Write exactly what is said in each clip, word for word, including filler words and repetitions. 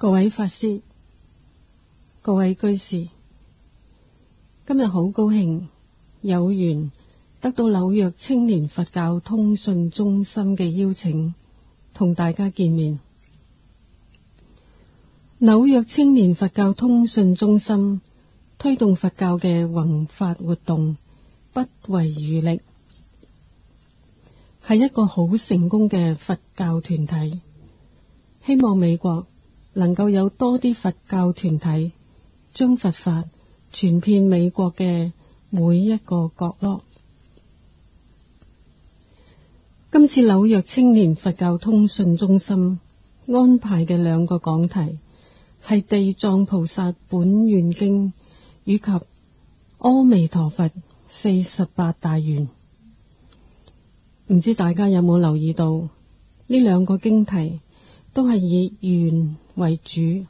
各位法師、各位居士，今日好高興有緣得到紐約青年佛教通訊中心嘅邀請，同大家見面。紐約青年佛教通訊中心推動佛教嘅弘法活動不遺餘力，係一個好成功嘅佛教團體。希望美國能夠有多啲佛教團體將佛法傳遍美國嘅每一個角落。今次紐約青年佛教通訊中心安排嘅兩個講題係地藏菩薩本願經以及阿彌陀佛四十八大願。唔知大家有冇留意到呢兩個經題都係以願為主。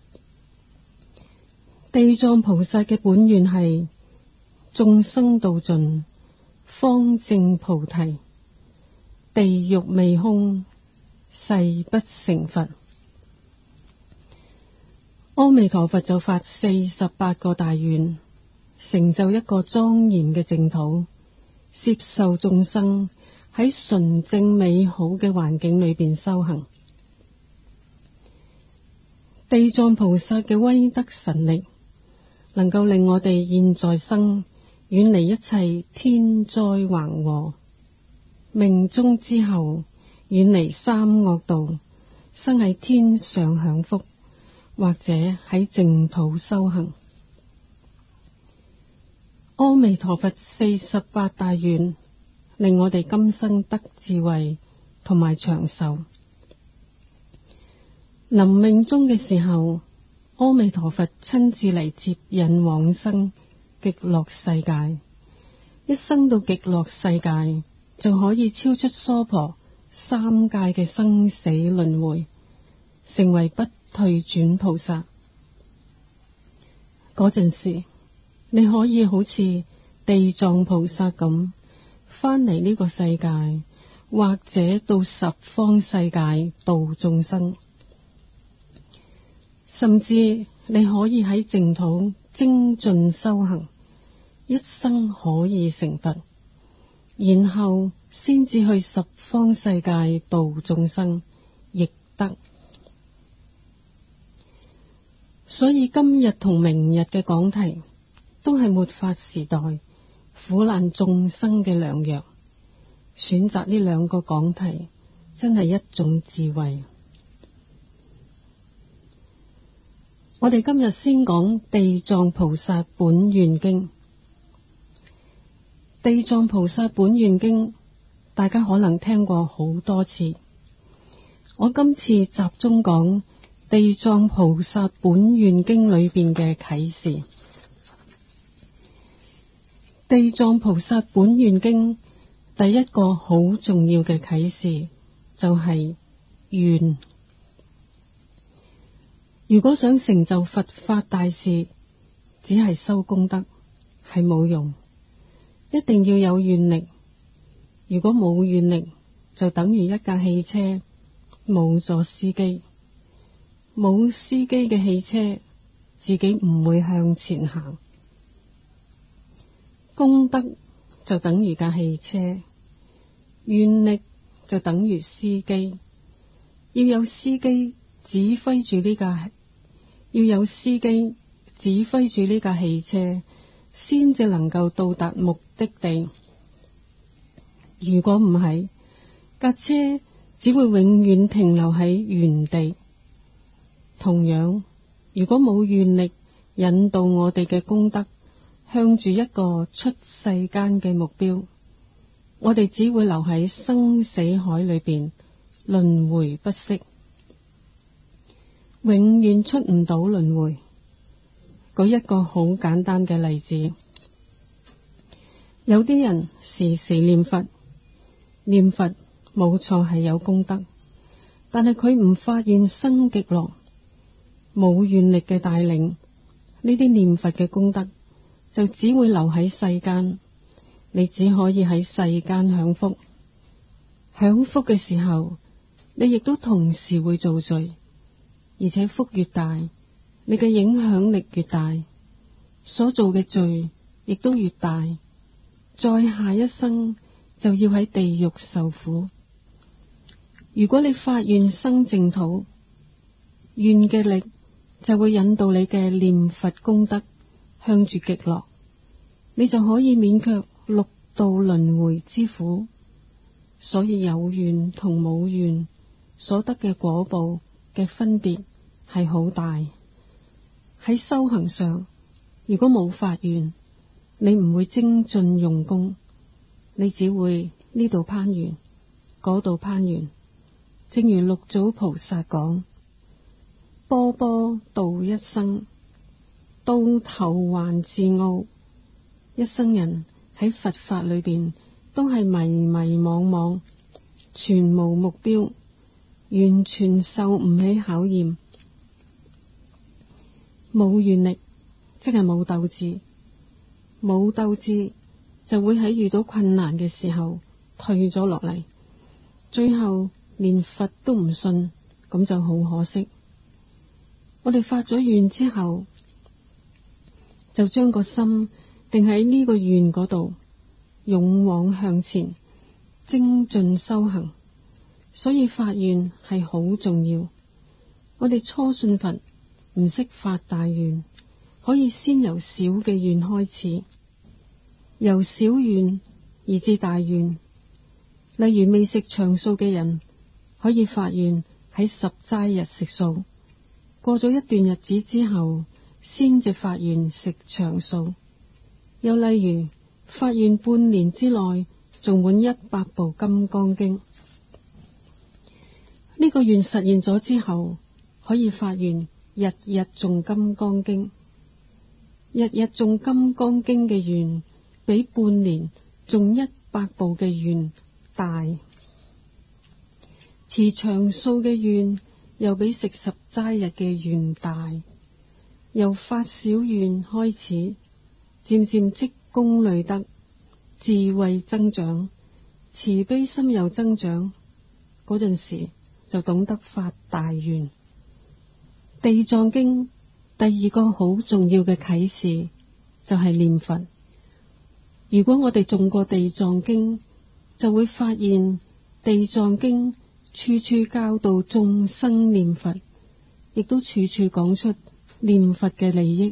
地藏菩薩嘅本願係眾生度盡，方證菩提，地獄未空，誓不成佛。阿彌陀佛就發四十八個大願，成就一個莊嚴嘅淨土，接受眾生喺純正美好嘅環境裏邊修行。地藏菩薩嘅威德神力，能夠令我哋現在生遠離一切天災橫禍，命終之後遠離三惡道，生喺天上享福，或者喺淨土修行。阿彌陀佛四十八大願，令我哋今生得智慧同埋長壽。臨命終嘅時候，阿彌陀佛親自嚟接引往生極樂世界。一生到極樂世界，就可以超出娑婆三界嘅生死輪迴，成為不退轉菩薩。嗰陣時，你可以好似地藏菩薩咁返嚟呢個世界，或者到十方世界度眾生。甚至你可以喺淨土精進修行，一生可以成佛，然後先至去十方世界度眾生，亦得。所以今日同明日嘅講題都係末法時代苦難眾生嘅良藥。選擇呢兩個講題真係一種智慧。我哋今日先講地藏菩薩本願經。地藏菩薩本願經，大家可能聽過好多次。我今次集中講地藏菩薩本願經裏邊嘅啟示。地藏菩薩本願經第一個好重要嘅啟示就係願。如果想成就佛法大事，只係修功德係冇用，一定要有願力。如果冇願力，就等於一架汽車冇咗司機，冇司機嘅汽車自己唔會向前行。功德就等於架汽車，願力就等於司機。要有司機指揮住呢架要有司機指揮住呢架汽車，先至能夠到達目的地。如果唔係，架車只會永遠停留喺原地。同樣，如果冇願力引導我哋嘅功德向住一個出世間嘅目標，我哋只會留喺生死海裏邊輪迴不息，永遠出唔到輪迴。舉一個好簡單嘅例子，有啲人時時念佛，念佛冇錯係有功德，但係佢唔發願生極樂，冇願力嘅帶領，呢啲念佛嘅功德就只會留喺世間，你只可以喺世間享福。享福嘅時候，你亦都同時會造罪。 而且福越大，你嘅影響力越大，所做嘅罪亦都越大，再下一生就要喺地獄受苦。如果你發願生淨土，願嘅力就會引導你嘅念佛功德向住極樂，你就可以免卻六道輪迴之苦。所以有願同冇願所得嘅果報嘅分別係好大。喺修行上，如果冇發願，你唔會精進用功，你只會呢度攀緣，嗰度攀緣。正如六祖菩薩講：波波度一生，到頭還自傲。一生人喺佛法裏邊都係迷迷惘惘，全無目標，完全受唔起考驗。冇願力即係冇鬥志，冇鬥志就會喺遇到困難嘅時候退咗落嚟，最後連佛都唔信，咁就好可惜。我哋發咗願之後，就將個心定喺呢個願嗰度，勇往向前，精進修行。所以發願係好重要。我哋初信佛唔識發大願，可以先由小嘅願開始，由小願而至大願。例如未食長素嘅人，可以發願喺十齋日食素，過咗一段日子之後，先至發願食長素。又例如發願半年之內誦滿一百部金剛經，呢個願實現咗之後，可以發願日日誦金剛經。日日誦金剛經嘅願，比半年誦一百部嘅願大。持長素嘅願又比食十齋日嘅願大。由發小願開始，漸漸積功累德，智慧增長，慈悲心又增長，嗰陣時就懂得發大願。地藏經第二個好重要嘅啟示就係念佛。如果我哋誦過地藏經，就會發現地藏經處處教導眾生念佛，亦都處處講出念佛嘅利益。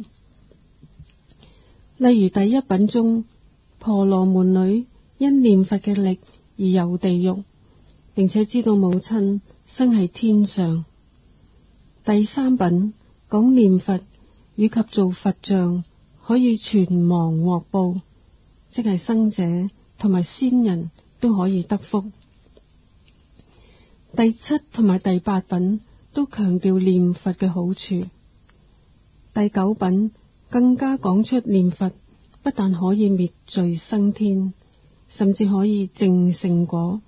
例如第一品中，婆羅門女因念佛嘅力而遊地獄，並且知道母親生喺天上。第三品講念佛以及做佛像可以全亡獲報，即係生者同埋仙人都可以得福。第七同埋第八品都強調念佛嘅好處。第九品更加講出念佛不但可以滅罪生天，甚至可以證聖果。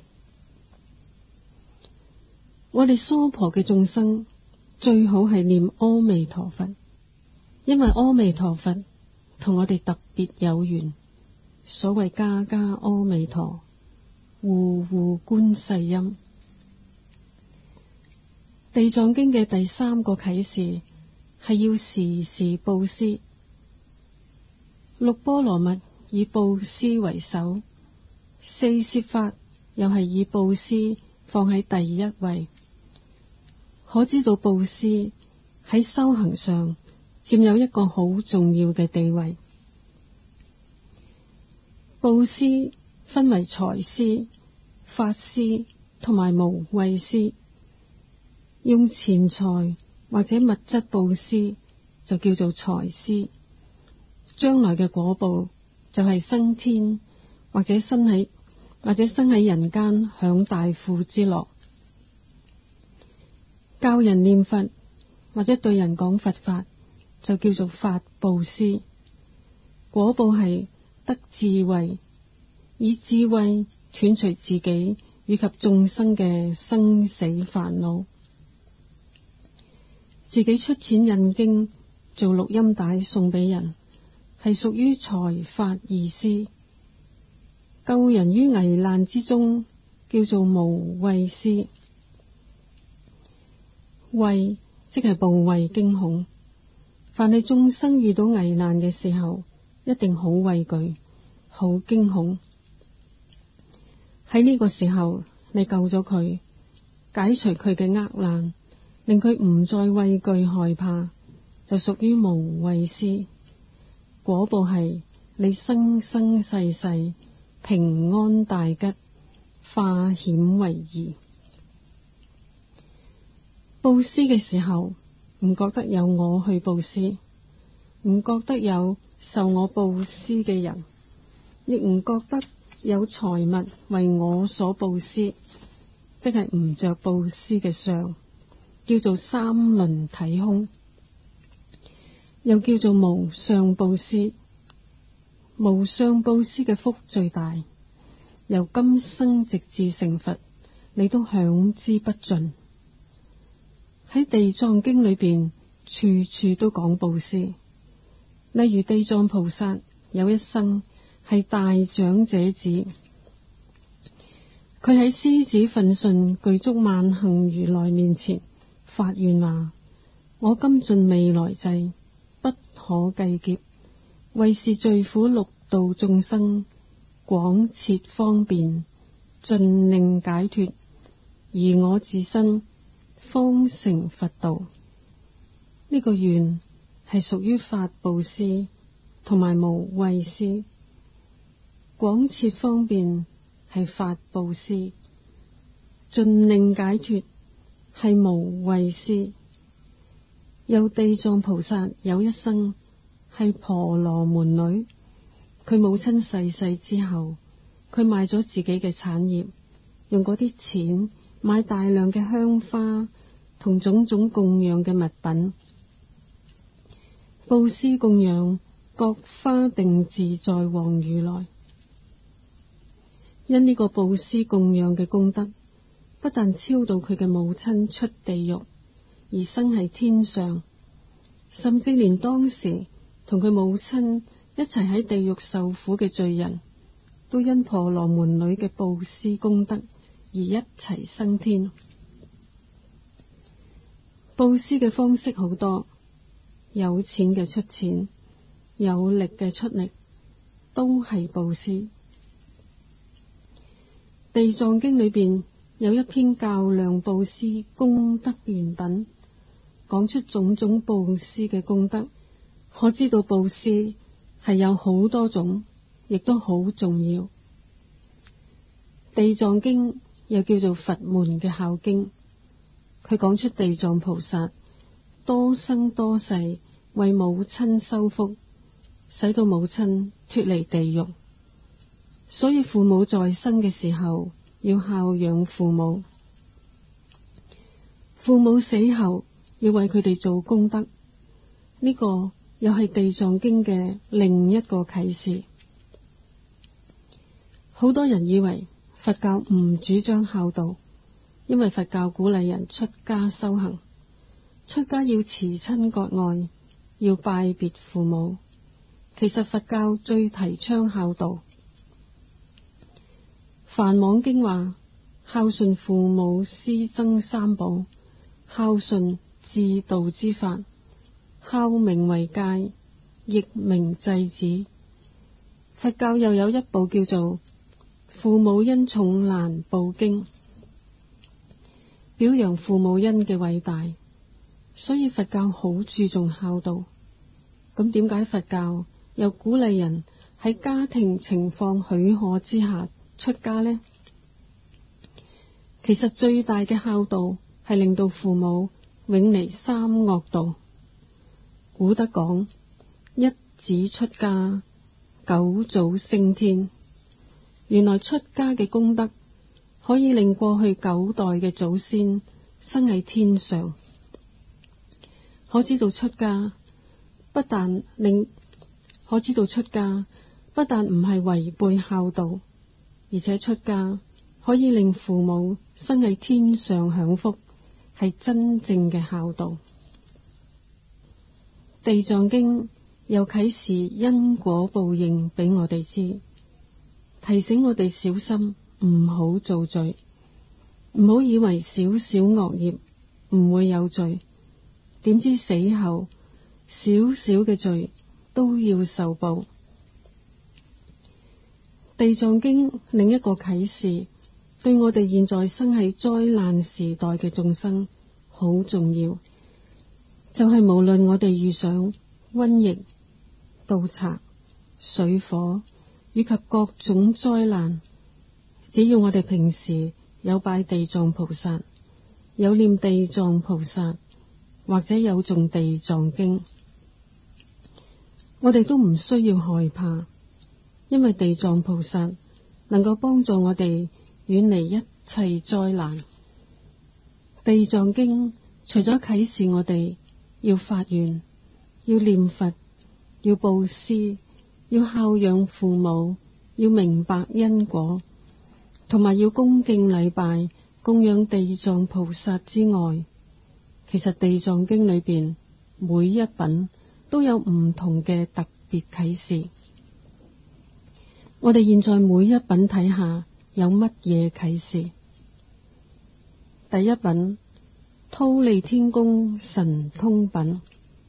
我哋娑婆嘅眾生最好係念阿彌陀佛，因為阿彌陀佛同我哋特別有緣。所謂家家阿彌陀，戶戶觀世音。地藏經嘅第三個啟示係要時時布施。六波羅蜜以布施為首，四攝法又係以布施放喺第一位。可知道布施喺修行上佔有一個好重要嘅地位。布施分為財施、法施同埋無畏施。用錢財或者物質布施就叫做財施，將來嘅果報就係生天或者生喺或者生喺人間享大富之樂。教人念佛或者對人講佛法就叫做法布施，果報係得智慧，以智慧斷除自己以及眾生嘅生死煩惱。自己出錢印經做錄音帶送俾人，係屬於財法二施。救人於危難之中叫做無畏施。畏即係怖畏驚恐。凡係眾生遇到危難嘅時候，一定好畏懼，好驚恐。喺呢個時候，你救咗佢，解除佢嘅厄難，令佢唔再畏懼害怕，就屬於無畏施。果報係你生生世世平安大吉，化險為夷。布施嘅時候，唔覺得有我去布施，唔覺得有受我布施嘅人，亦唔覺得有財物為我所布施，即係唔着布施嘅相，叫做三輪體空，又叫做無相布施。無相布施嘅福最大，由今生直至成佛，你都享之不盡。喺地藏經裏邊，處處都講布施。例如地藏菩薩有一生係大長者子，佢喺獅子奮迅具足萬行如來面前發願話：我今盡未來際，不可計劫，為是罪苦六道眾生，廣設方便，盡令解脫，而我自身方成佛道。呢、這個願係屬於法布施同埋無畏施。廣設方便係法布施，盡令解脫係無畏施。有地藏菩薩有一生係婆羅門女，佢母親逝世之後，佢賣咗自己嘅產業，用嗰啲錢買大量嘅香花同種種供養嘅物品，布施供養覺華定自在王如來。因呢個布施供養嘅功德，不但超度佢嘅母親出地獄而生喺天上，甚至連當時同佢母親一齊喺地獄受苦嘅罪人，都因婆羅門女嘅布施功德而一齊升天。布施嘅方式好多，有錢嘅出錢，有力嘅出力，都係布施。地藏經裏邊有一篇較量布施功德圓品，講出種種布施嘅功德。可知道布施係有好多種，亦都好重要。地藏經又叫做佛門嘅孝經，佢講出地藏菩薩多生多世為母親修福，使到母親脫離地獄。所以父母在生嘅時候要孝養父母，父母死後要為佢哋做功德。呢、這個又係地藏經嘅另一個啟示。好多人以為佛教唔主張孝道，因為佛教鼓勵人出家修行，出家要慈親割愛，要拜別父母。其實佛教最提倡孝道。梵網經話：孝順父母師僧三寶，孝順至道之法，孝名為戒，亦名制止。佛教又有一部叫做《父母恩重難報經》，表揚父母恩嘅偉大。所以佛教好注重孝道。咁點解佛教又鼓勵人喺家庭情況許可之下出家呢？其實最大嘅孝道係令到父母永離三惡道。古德講：一子出家，九祖升天。原來出家嘅功德可以令過去九代嘅祖先生喺天上。可知道出家不但令可知道出家不但唔係違背孝道，而且出家可以令父母生喺天上享福，係真正嘅孝道。地藏經又啟示因果報應俾我哋知，提醒我哋小心唔好做罪，唔好以為少少惡業唔會有罪， 點知死後小小嘅罪都要受報。地藏經另一個啟示，對我哋現在生喺災難時代嘅眾生好重要，就係、是、無論我哋遇上瘟疫、盜賊、水火以及各種災難，只要我哋平時有拜地藏菩薩，有念地藏菩薩，或者有誦地藏經，我哋都唔需要害怕，因為地藏菩薩能夠幫助我哋遠離一切災難。地藏經除咗啟示我哋要發願、要念佛、要布施、要孝養父母、要明白因果，同埋要恭敬禮拜供養地藏菩薩之外，其實地藏經裏邊每一品都有唔同嘅特別啟示。我哋現在每一品睇下有乜嘢啟示。第一品，忉利天宮神通品。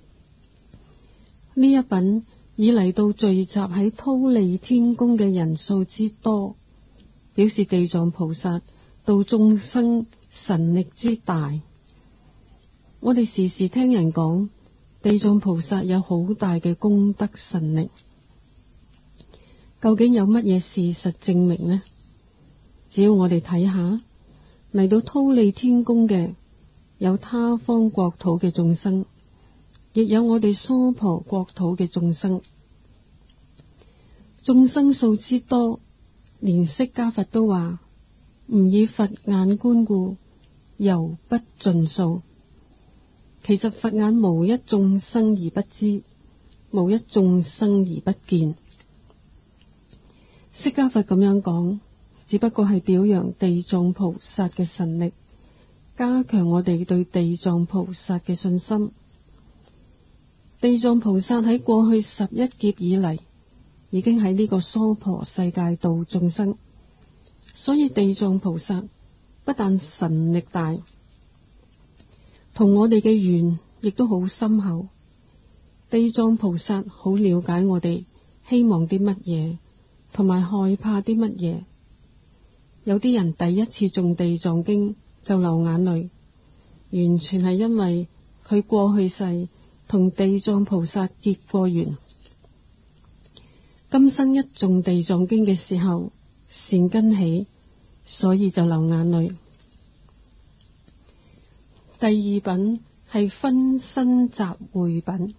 呢一品以嚟到聚集喺忉利天宮嘅人數之多，表示地藏菩薩度眾生神力之大。我哋時時聽人講地藏菩薩有好大嘅功德神力，究竟有乜嘢事實證明呢？只要我哋睇下嚟到忉利天宮嘅，有他方國土嘅眾生，亦有我哋娑婆國土嘅眾生。眾生數之多，連釋迦佛都話唔以佛眼觀顧，猶不盡數。其實佛眼無一眾生而不知，無一眾生而不見。釋迦佛咁樣講，只不過係表揚地藏菩薩嘅神力，加強我哋對地藏菩薩嘅信心。地藏菩薩喺過去十一劫以嚟，已經喺呢個娑婆世界度眾生，所以地藏菩薩不但神力大，同我哋嘅緣亦都好深厚。地藏菩薩好了解我哋希望啲乜嘢，同埋害怕啲乜嘢。有啲人第一次誦地藏經就流眼淚，完全係因為佢過去世同地藏菩薩結過緣，今生一誦地藏經嘅時候善根起，所以就流眼淚。第二品係分身集會品。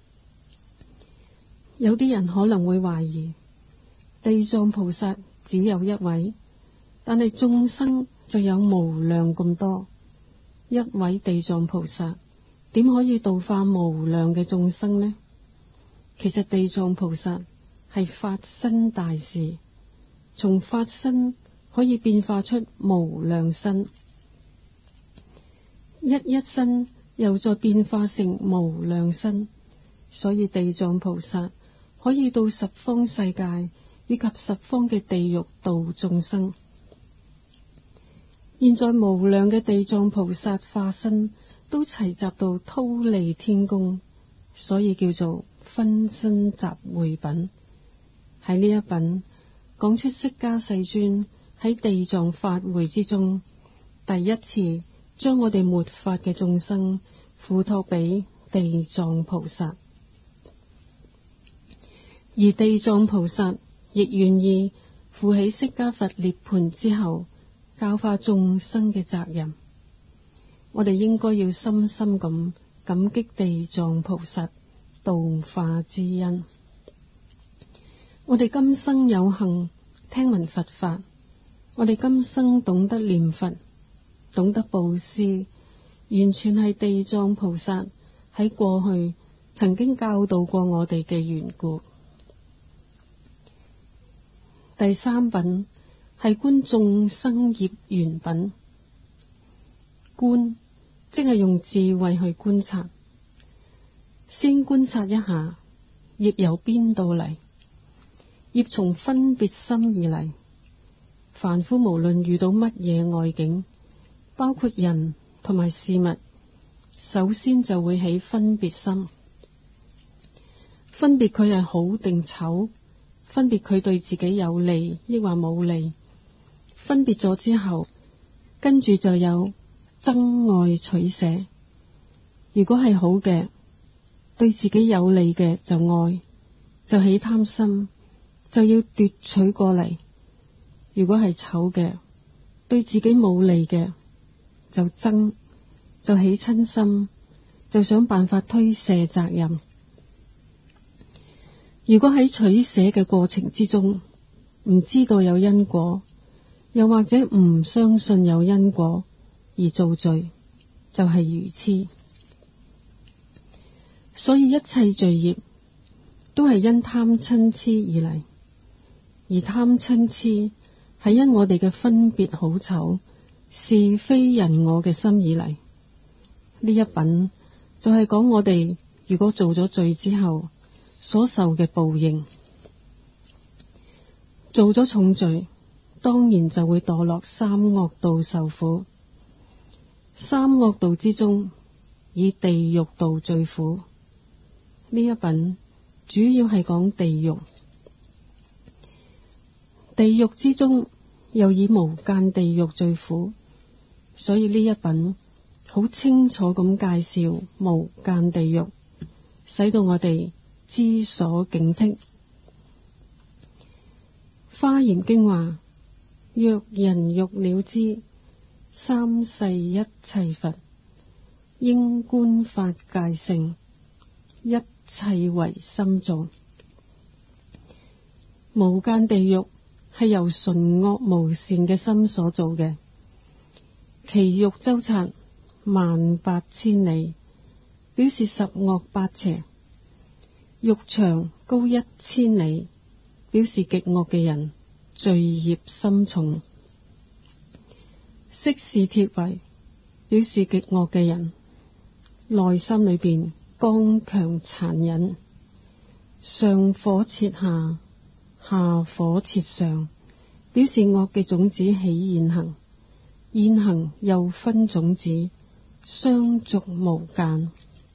有啲人可能會懷疑，地藏菩薩只有一位，但係眾生就有無量咁多，一位地藏菩薩點可以度化無量嘅眾生呢？其實地藏菩薩係法身大士，從法身可以變化出無量身，一一身又再變化成無量身，所以地藏菩薩可以到十方世界以及十方嘅地獄度眾生。現在無量嘅地藏菩薩化身都齊集到忉利天宮，所以叫做分身集會品。喺呢一品講出釋迦世尊喺地藏法會之中，第一次將我哋末法嘅眾生付託俾地藏菩薩，而地藏菩薩亦願意負起釋迦佛涅槃之後教化眾生嘅責任。我哋應該要深深咁感激地藏菩薩度化之恩。我哋今生有幸聽聞佛法，我哋今生懂得念佛，懂得布施，完全係地藏菩薩喺過去曾經教導過我哋嘅緣故。第三品係觀眾生業緣品。觀即係用智慧去觀察，先觀察一下業由邊度嚟。業從分別心而嚟。凡夫無論遇到乜嘢外境，包括人同埋事物， 首先就會起分別心，分別佢係好定醜，分別佢對自己有利抑或冇利。分別咗之後，跟住就有憎愛取捨。如果係好嘅，對自己有利嘅就愛，就起貪心，就要奪取過嚟。如果係醜嘅，對自己冇利嘅就憎，就起嗔心，就想辦法推卸責任。如果喺取捨嘅過程之中唔知道有因果，又或者唔相信有因果而造罪，就係愚癡。所以一切罪業都係因貪嗔癡而嚟，而貪嗔癡係因我哋嘅分別好醜、是非人我嘅心而嚟。呢一品就係講我哋如果做咗罪之後所受嘅報應。做咗重罪，當然就會墮落三惡道受苦。三惡道之中，以地獄道最苦。呢一品主要係講地獄，地獄之中又以無間地獄最苦，所以呢一品好清楚咁介紹無間地獄，使到我哋知所警惕。華嚴經話：若人欲了知，三世一切佛，應觀法界性，一切唯心造。無間地獄係由純惡無善嘅心所造嘅，其欲周匝萬八千里，表示十惡八邪；欲長高一千里，表示極惡嘅人罪業深重；色是鐵圍，表示極惡嘅人內心裏邊剛強殘忍；上火切下，下火切上，表示惡嘅種子起現行，現行又分種子，相續無間。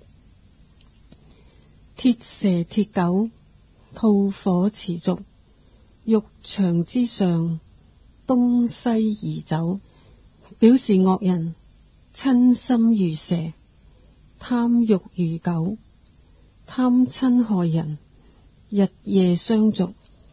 鐵蛇鐵狗，吐火持續，欲牆之上，東西而走，表示惡人嗔心如蛇，貪欲如狗，貪嗔害人，日夜相續。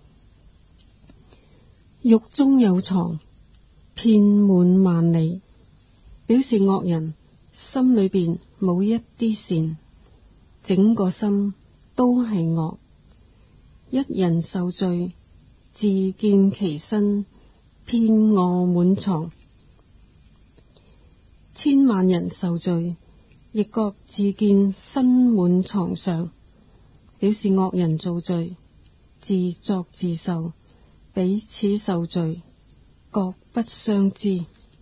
獄中有藏，遍滿萬里，表示惡人心裏邊冇一啲善，整個心都係惡。一人受罪，自見其身，遍臥滿藏；千萬人受罪，亦各自見身滿床上，表示惡人造罪，自作自受，彼此受罪，各不相知。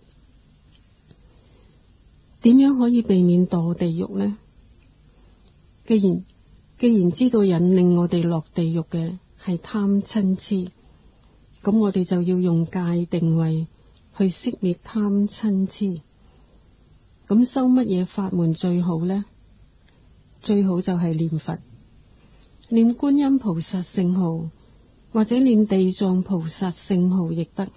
點樣可以避免墮地獄呢？既然既然知道引領我哋落地獄嘅係貪嗔癡，咁我哋就要用戒定慧去熄滅貪嗔癡。咁修乜嘢法門最好呢？最好就係念佛，念觀音菩薩聖號，或者念地藏菩薩聖號亦得。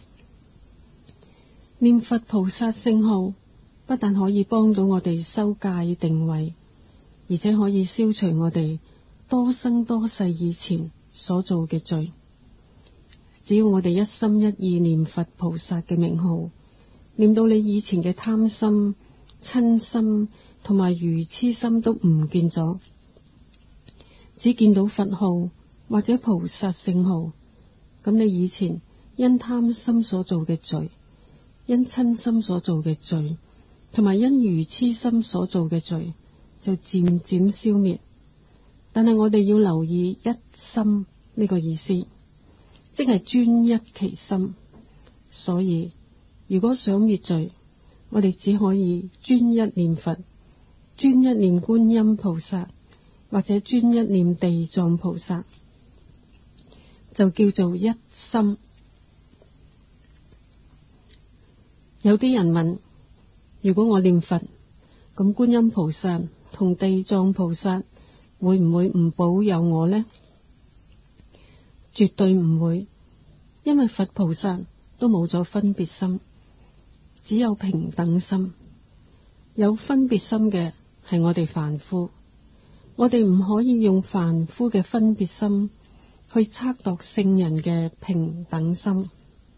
念佛菩薩聖號不但可以幫到我哋修戒定慧，而且可以消除我哋多生多世以前所做嘅罪。只要我哋一心一意念佛菩薩嘅名號，念到你以前嘅貪心、嗔心同埋愚癡心都唔見咗，只見到佛號或者菩薩聖號，咁你以前因貪心所做嘅罪，因嗔心所做嘅罪，同埋因愚癡心所做嘅罪就漸漸消滅。但係我哋要留意一心呢個意思，即係專一其心。所以如果想滅罪，我哋只可以專一念佛，專一念觀音菩薩，或者專一念地藏菩薩，就叫做一心。有啲人問，如果我念佛， 咁觀音菩薩同地藏菩薩會唔會唔保佑我呢？絕對唔會，因為佛菩薩都冇咗分別心，只有平等心。有分別心嘅係我哋凡夫，我哋唔可以用凡夫嘅分別心去測度聖人嘅平等心。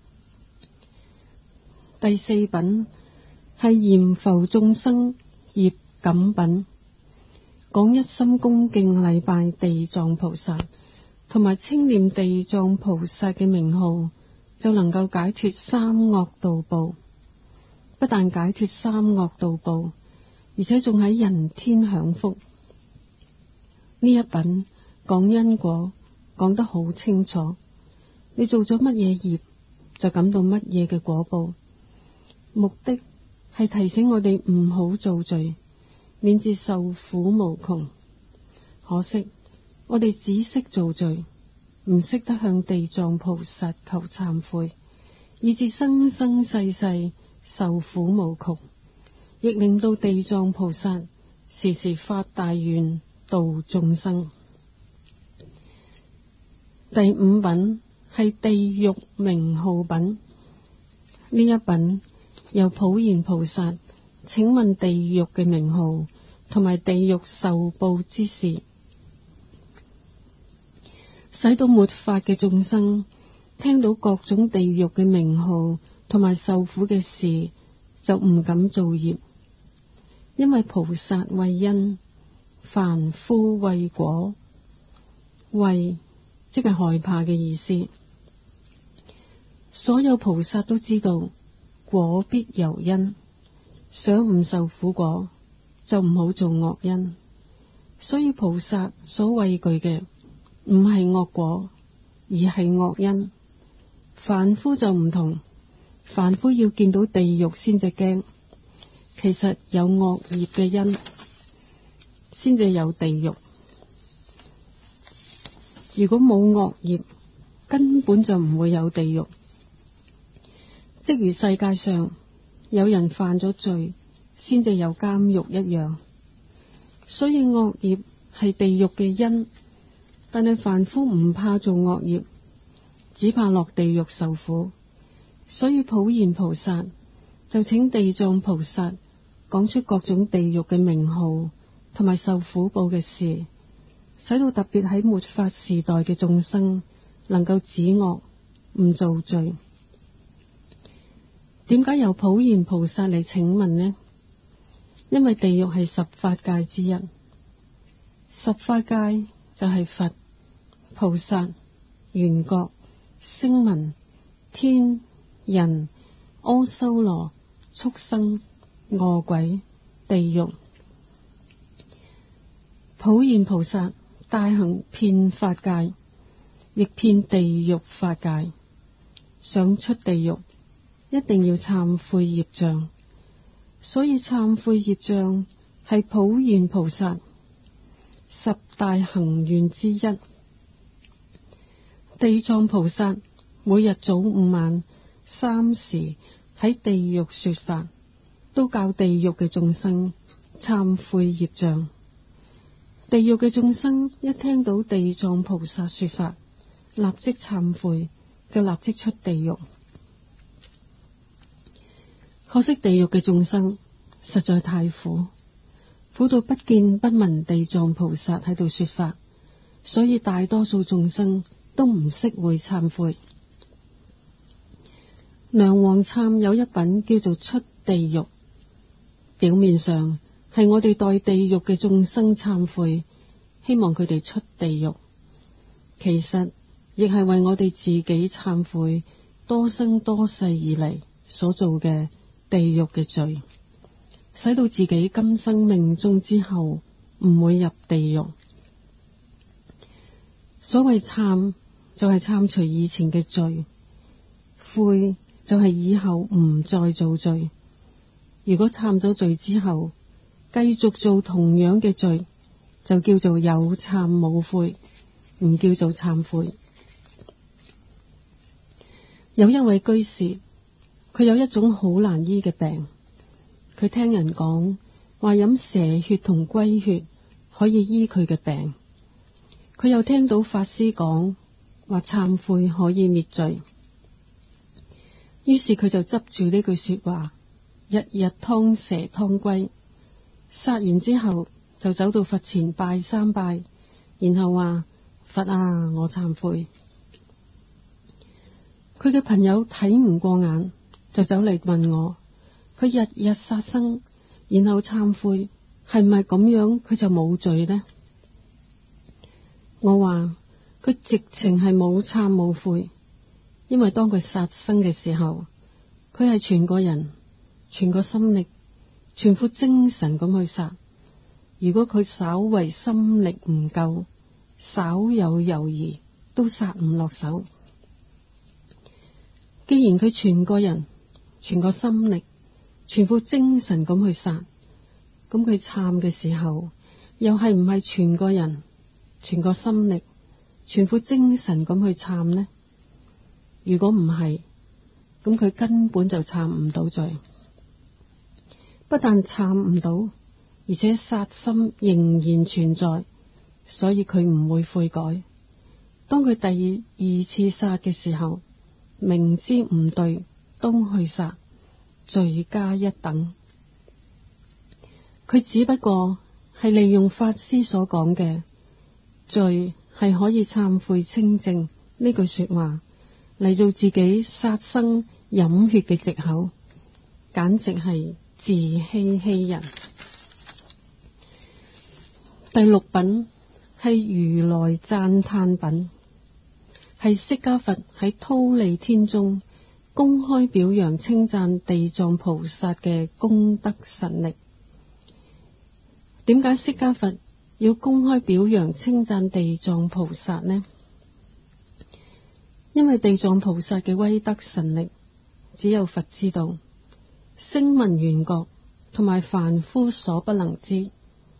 第四品係閻浮眾生業感品，講一心恭敬禮拜地藏菩薩，同埋稱念地藏菩薩嘅名號，就能夠解脫三惡道報。不但解脫三惡道報，而且仲喺人天享福。呢一品講因果，講得好清楚。你做咗乜嘢業，就感到乜嘢嘅果報。目的係提醒我哋唔好做罪，免至受苦無窮。可惜我哋只識做罪，唔識得向地藏菩薩求懺悔，以致生生世世受苦無窮，亦令到地藏菩薩時時發大願度眾生。第五品係地獄名號品，呢一品由普賢菩薩請問地獄嘅名號同埋地獄受報之事，使到末法嘅眾生聽到各種地獄嘅名號同埋受苦嘅事，就唔敢造業。因為菩薩為因，凡夫為果。為即係害怕嘅意思。所有菩薩都知道果必由因，想唔受苦果就唔好做惡因。所以菩薩所畏懼嘅唔係惡果，而係惡因。凡夫就唔同，凡夫要見到地獄先至驚，其實有惡業嘅因先至有地獄。如果冇惡業，根本就唔會有地獄。即如世界上有人犯咗罪，先至有監獄一樣。所以惡業係地獄嘅因，但係凡夫唔怕做惡業，只怕落地獄受苦。所以普賢菩薩就請地藏菩薩講出各種地獄嘅名號同埋受苦報嘅事，使到特別喺末法時代嘅眾生能夠止惡唔做罪。點解由普賢菩薩嚟請問呢？因為地獄係十法界之一，十法界就係佛、菩薩、緣覺、聲聞、天、人、阿修羅、畜生、餓鬼、地獄。普賢菩薩大行遍法界，亦遍地獄法界。想出地獄，一定要懺悔業障，所以懺悔業障係普賢菩薩十大行願之一。地藏菩薩每日早午晚三時喺地獄說法，都教地獄嘅眾生懺悔業障。地獄嘅眾生一聽到地藏菩薩說法，立即懺悔，就立即出地獄。可惜地獄嘅眾生實在太苦，苦到不見不聞地藏菩薩喺度說法，所以大多數眾生都唔識會懺悔。梁皇懺有一品叫做出地獄，表面上係我哋代地獄嘅眾生懺悔，希望佢哋出地獄，其實亦係為我哋自己懺悔多生多世以嚟所做嘅地獄嘅罪，使到自己今生命中之後唔會入地獄。所謂懺就係懺除以前嘅罪，悔就係以後唔再做罪。如果懺咗罪之後繼續做同樣嘅罪，就叫做有懺冇悔，唔叫做懺悔。有一位居士，佢有一種好難醫嘅病，佢聽人講話飲蛇血同龜血可以醫佢嘅病。佢又聽到法師講話懺悔可以滅罪，於是佢就執住呢句說話，日日湯蛇湯龜，殺完之後就走到佛前拜三拜，然後話佛啊，我懺悔。佢嘅朋友睇唔過眼，就走嚟問我，佢日日殺生，然後懺悔，係唔係咁樣佢就冇罪呢？我話佢直情係冇懺冇悔，因為當佢殺生嘅時候，佢係全個人、全個心力、全副精神咁去殺。如果佢稍為心力唔夠，稍有猶豫，都殺唔落手。既然佢全個人、全個心力、全副精神咁去殺，咁佢懺嘅時候，又係唔係全個人、全個心力、全副精神咁去懺呢？如果唔係，咁佢根本就懺唔到罪。不但懺唔到，而且殺心仍然存在，所以佢唔會悔改。當佢第二次殺嘅時候，明知唔對都去殺，罪加一等。佢只不過係利用法師所講嘅罪係可以懺悔清淨呢句說話嚟做自己殺生飲血嘅藉口，簡直係自欺欺人。第六品係如來讚歎品，係釋迦佛喺忉利天中公開表揚稱讚地藏菩薩嘅功德神力。點解釋迦佛要公開表揚稱讚地藏菩薩呢？因為地藏菩薩嘅威德神力只有佛知道，聲聞緣覺同埋凡夫所不能知。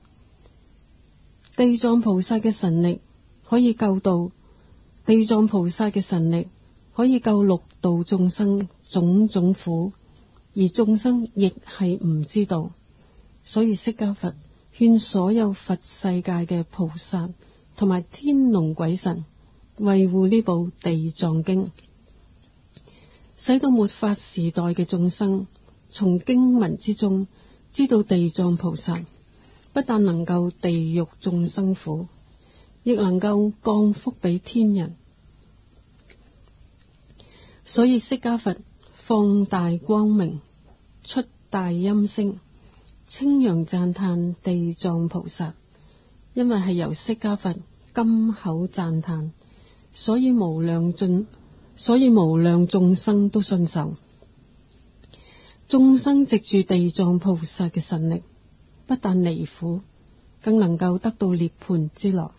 地藏菩薩嘅神力可以救度，地藏菩薩嘅神力可以救六道眾生種種苦，而眾生亦係唔知道。所以釋迦佛勸所有佛世界嘅菩薩同埋天龍鬼神維護呢部地藏經，使到末法時代嘅眾生從經文之中知道地藏菩薩不但能夠地獄眾生苦，亦能夠降福俾天人。所以釋迦佛放大光明，出大音聲，稱揚讚歎地藏菩薩。因為係由釋迦佛金口讚歎，所以無量盡，所以無量眾生都信受。眾生藉住地藏菩薩嘅神力，不但離苦，更能夠得到涅槃之樂。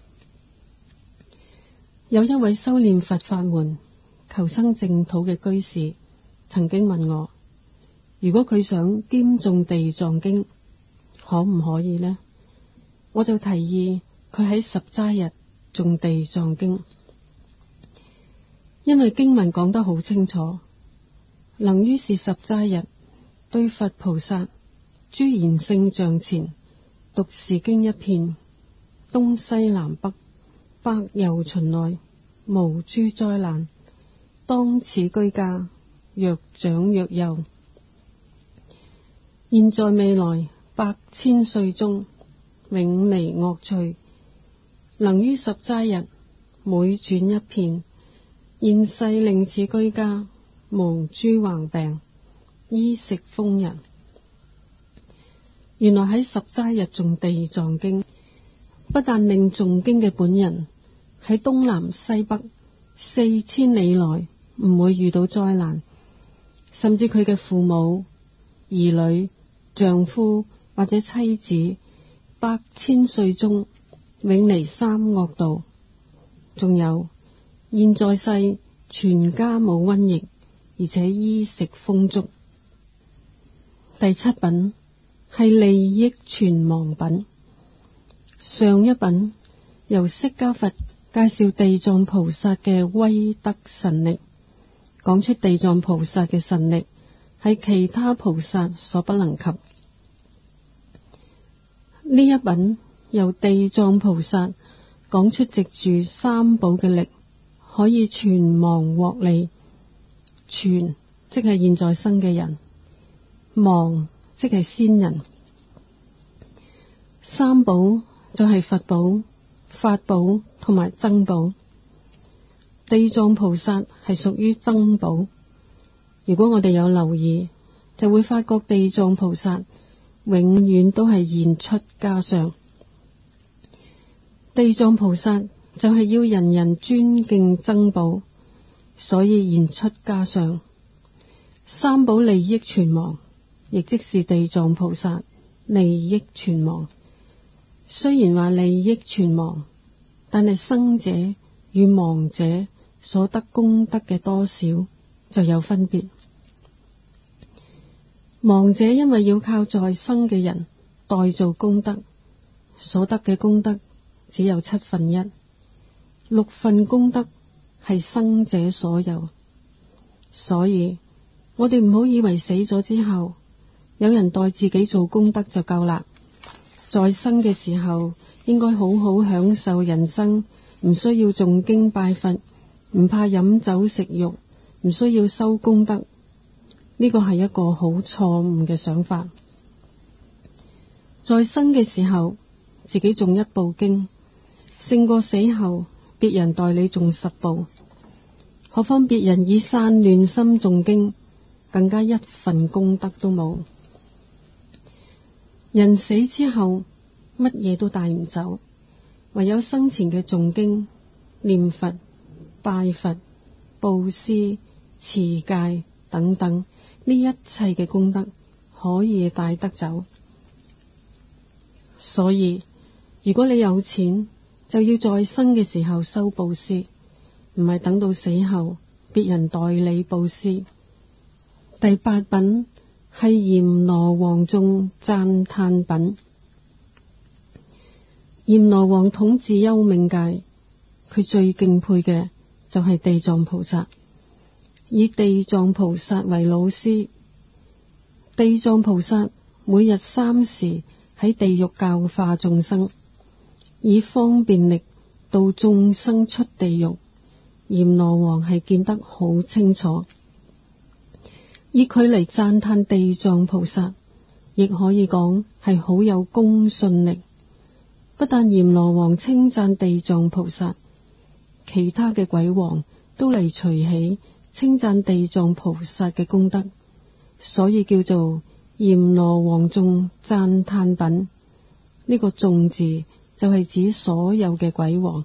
有一位修煉佛法門、求生淨土嘅居士，曾經問我，如果佢想兼誦地藏經，可唔可以呢？我就提議佢喺十齋日誦地藏經，因為經文講得好清楚，能於是十齋日對佛菩薩諸賢聖像前讀是經一遍，東西南北百由旬內無諸災難，當此居家若長若幼，現在未來百千歲中永離惡趣，能於十齋日每轉一遍，現世令此居家無諸橫病，衣食豐人。原來喺十齋日誦地藏經，不但令誦經嘅本人喺東南西北四千里內唔會遇到災難，甚至佢嘅父母、兒女、丈夫或者妻子百千歲中永離三惡道。仲有現在世全家冇瘟疫，而且衣食豐足。第七品係利益存亡品。上一品由釋迦佛介紹地藏菩薩嘅威德神力，講出地藏菩薩嘅神力係其他菩薩所不能及。 呢一品由地藏菩薩講出藉住三寶嘅力，可以存亡獲利。存即係現在生嘅人，亡即係先人。三寶就係佛寶、法寶同埋僧寶。地藏菩薩係屬於僧寶。如果我哋有留意，就會發覺地藏菩薩永遠都係現出家相。地藏菩薩就係要人人尊敬僧寶，所以現出家相。三寶利益存亡，亦即是地藏菩薩利益存亡。雖然話利益存亡，但係生者與亡者所得功德嘅多少就有分別。亡者因為要靠在生嘅人代做功德，所得嘅功德只有七分一，六分功德係生者所有。所以我哋唔好以為死咗之後有人代自己做功德就夠啦。在生嘅時候應該好好享受人生，唔需要誦經拜佛，唔怕飲酒食肉，唔需要修功德。呢個係一個好錯誤嘅想法。在生嘅時候自己誦一部經，勝過死後別人代你誦十部。何況別人以散亂心誦經，更加一份功德都冇。人死之後乜嘢都帶唔走，唯有生前嘅誦經、念佛、拜佛、布施、持戒等等，呢一切嘅功德可以帶得走。所以如果你有錢，就要在生嘅時候修布施，唔係等到死後別人代你布施。第八品係閻羅王眾讚歎品。閻羅王統治幽冥界，佢最敬佩嘅就係地藏菩薩，以地藏菩薩為老師。地藏菩薩每日三時喺地獄教化眾生，以方便力導眾生出地獄。閻羅王係見得好清楚，以佢嚟讚歎地藏菩薩，亦可以講係好有公信力。不但閻羅王稱讚地藏菩薩，其他嘅鬼王都嚟隨喜稱讚地藏菩薩嘅功德，所以叫做閻羅王眾讚歎品。呢個眾字就係指所有嘅鬼王。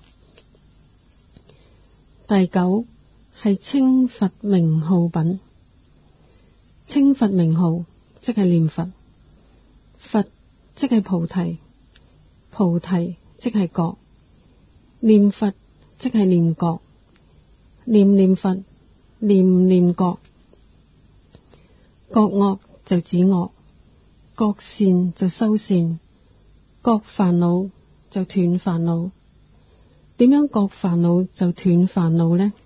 第九係稱佛名號品。稱佛名號即係念佛，佛即係菩提，菩提即係覺，念佛即係念覺，念念佛，念念覺。覺惡就止惡，覺善就修善，覺煩惱就斷煩惱。點樣覺煩惱就斷煩惱呢？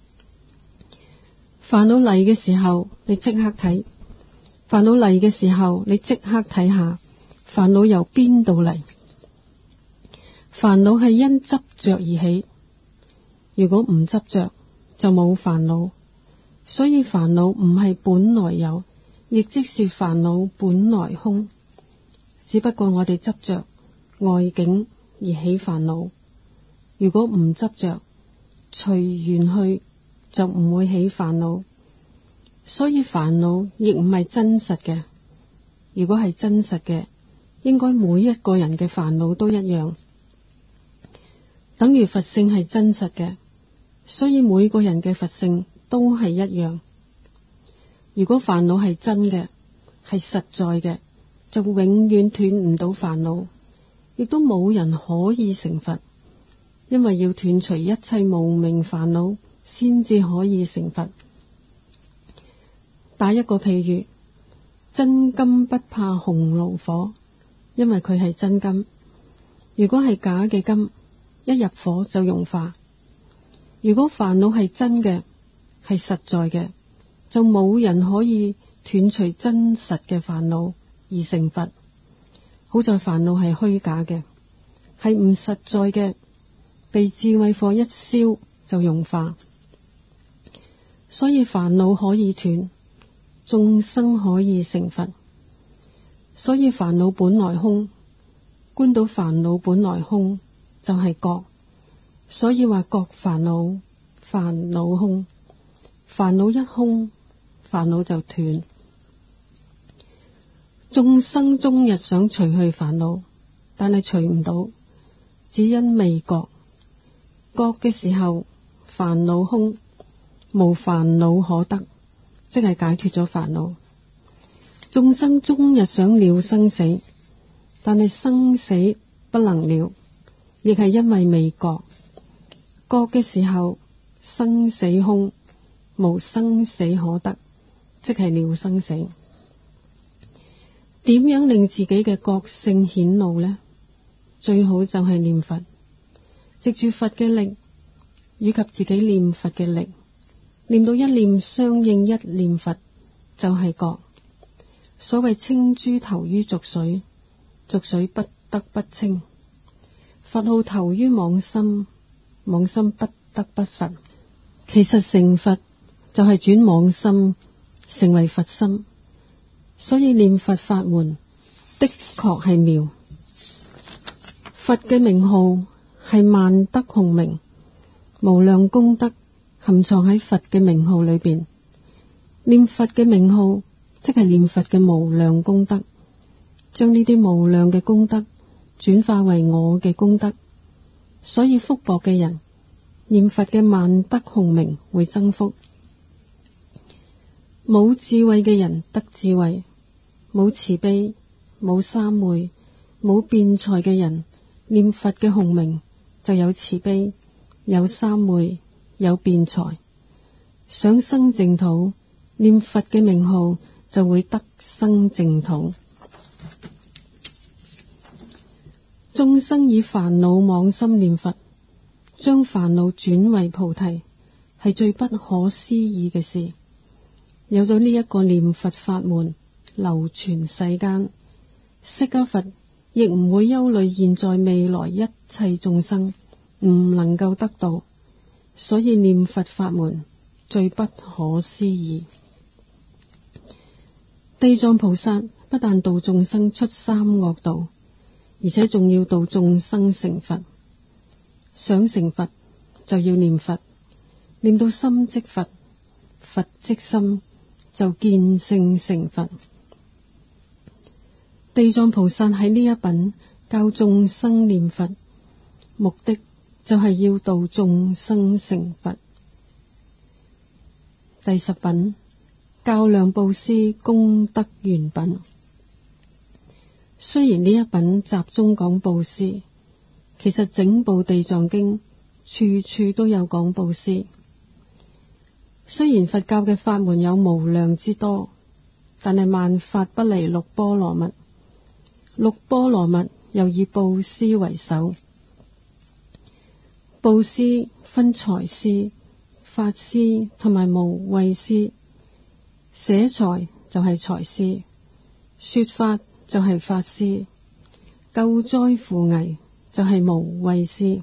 煩惱嚟嘅時候，你即刻睇；煩惱嚟嘅時候，你即刻睇下煩惱由邊度嚟。煩惱係因執着而起，如果唔執着就冇煩惱。所以煩惱唔係本來有，亦即是煩惱本來空，只不過我哋執着外境而起煩惱。如果唔執着，隨緣去，就唔會起煩惱。所以煩惱亦唔係真實嘅。如果係真實嘅，應該每一個人嘅煩惱都一樣。等於佛性係真實嘅，所以每個人嘅佛性都係一樣。如果煩惱係真嘅，係實在嘅，就永遠斷唔到煩惱，亦都冇人可以成佛。因為要斷除一切無明煩惱，先至可以成佛。打一個譬喻，真金不怕紅爐火，因為佢係真金。如果係假嘅金，一入火就融化。如果煩惱係真嘅，係實在嘅，就冇人可以斷除真實嘅煩惱而成佛。 好在煩惱係虛假嘅，係唔實在嘅，被智慧火一燒就融化。所以煩惱可以斷，眾生可以成佛。所以煩惱本來空，觀到煩惱本來空就係覺。所以話覺煩惱，煩惱空，煩惱一空，煩惱就斷。眾生終日想除去煩惱，但係除唔到，只因未覺。覺嘅時候，煩惱空，無煩惱可得，即係解脫咗煩惱。眾生終日想了生死，但係生死不能了，亦係因為未覺。覺嘅時候，生死空，無生死可得，即係了生死。點樣令自己嘅覺性顯露呢？最好就係念佛，藉住佛嘅力，以及自己念佛嘅力，念到一念相應一念佛，就係覺。所謂清珠投於濁水，濁水不得不清。佛號投於妄心，妄心不得不佛。其實成佛就係轉妄心成為佛心，所以念佛法門的確係妙。佛嘅名號係萬德洪名，無量功德含藏喺佛嘅名號裏邊。念佛嘅名號即係念佛嘅無量功德，將呢啲無量嘅功德轉化為我嘅功德。所以福薄嘅人念佛嘅萬德洪名會增福，冇智慧嘅人得智慧，冇慈悲、冇三昧、冇辯才嘅人念佛嘅洪名就有慈悲、有三昧、有辯才。想生淨土，念佛嘅名號就會得生淨土。眾生以煩惱妄心念佛，將煩惱轉為菩提，係最不可思議嘅事。有咗呢一個念佛法門流傳世間，釋迦佛亦唔會憂慮現在未來一切眾生唔能夠得到，所以念佛法門最不可思議。地藏菩薩不但度眾生出三惡道，而且仲要度眾生成佛。想成佛就要念佛，念到心即佛，佛即心，就見性成佛。地藏菩薩喺呢一品教眾生念佛，目的就係要度眾生成佛。第十品較量布施功德圓品。雖然呢一品集中講布施，其實整部地藏經處處都有講布施。雖然佛教嘅法門有無量之多，但係萬法不離六波羅蜜。六波羅蜜又以布施為首。布施分財施、法施同埋無畏施。捨財就係財施，說法就係法施，救災扶危就係無畏施。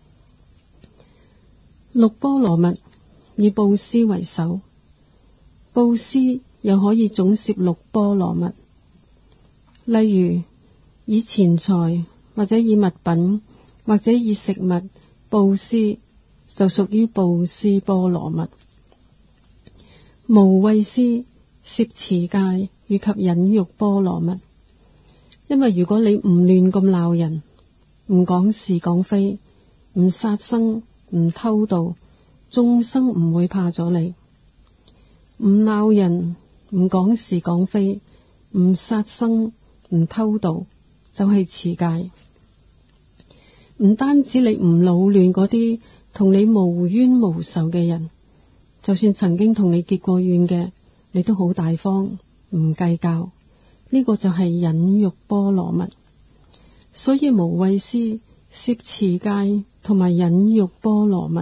六波羅蜜以布施為首，布施又可以總攝六波羅蜜。例如以錢財或者以物品或者以食物布施，就屬於布施波羅蜜。無畏施攝持戒以及忍辱波羅蜜。因為如果你唔亂咁鬧人，唔講是講非，唔殺生，唔偷盜，眾生唔會怕咗你。唔鬧人，唔講是講非，唔殺生，唔偷盜，就係持戒。唔單止你唔擾亂嗰啲同你無冤無仇嘅人，就算曾經同你結過怨嘅，你都好大方，唔計較。呢個就係忍辱波羅蜜。所以無畏施攝持戒同埋忍辱波羅蜜。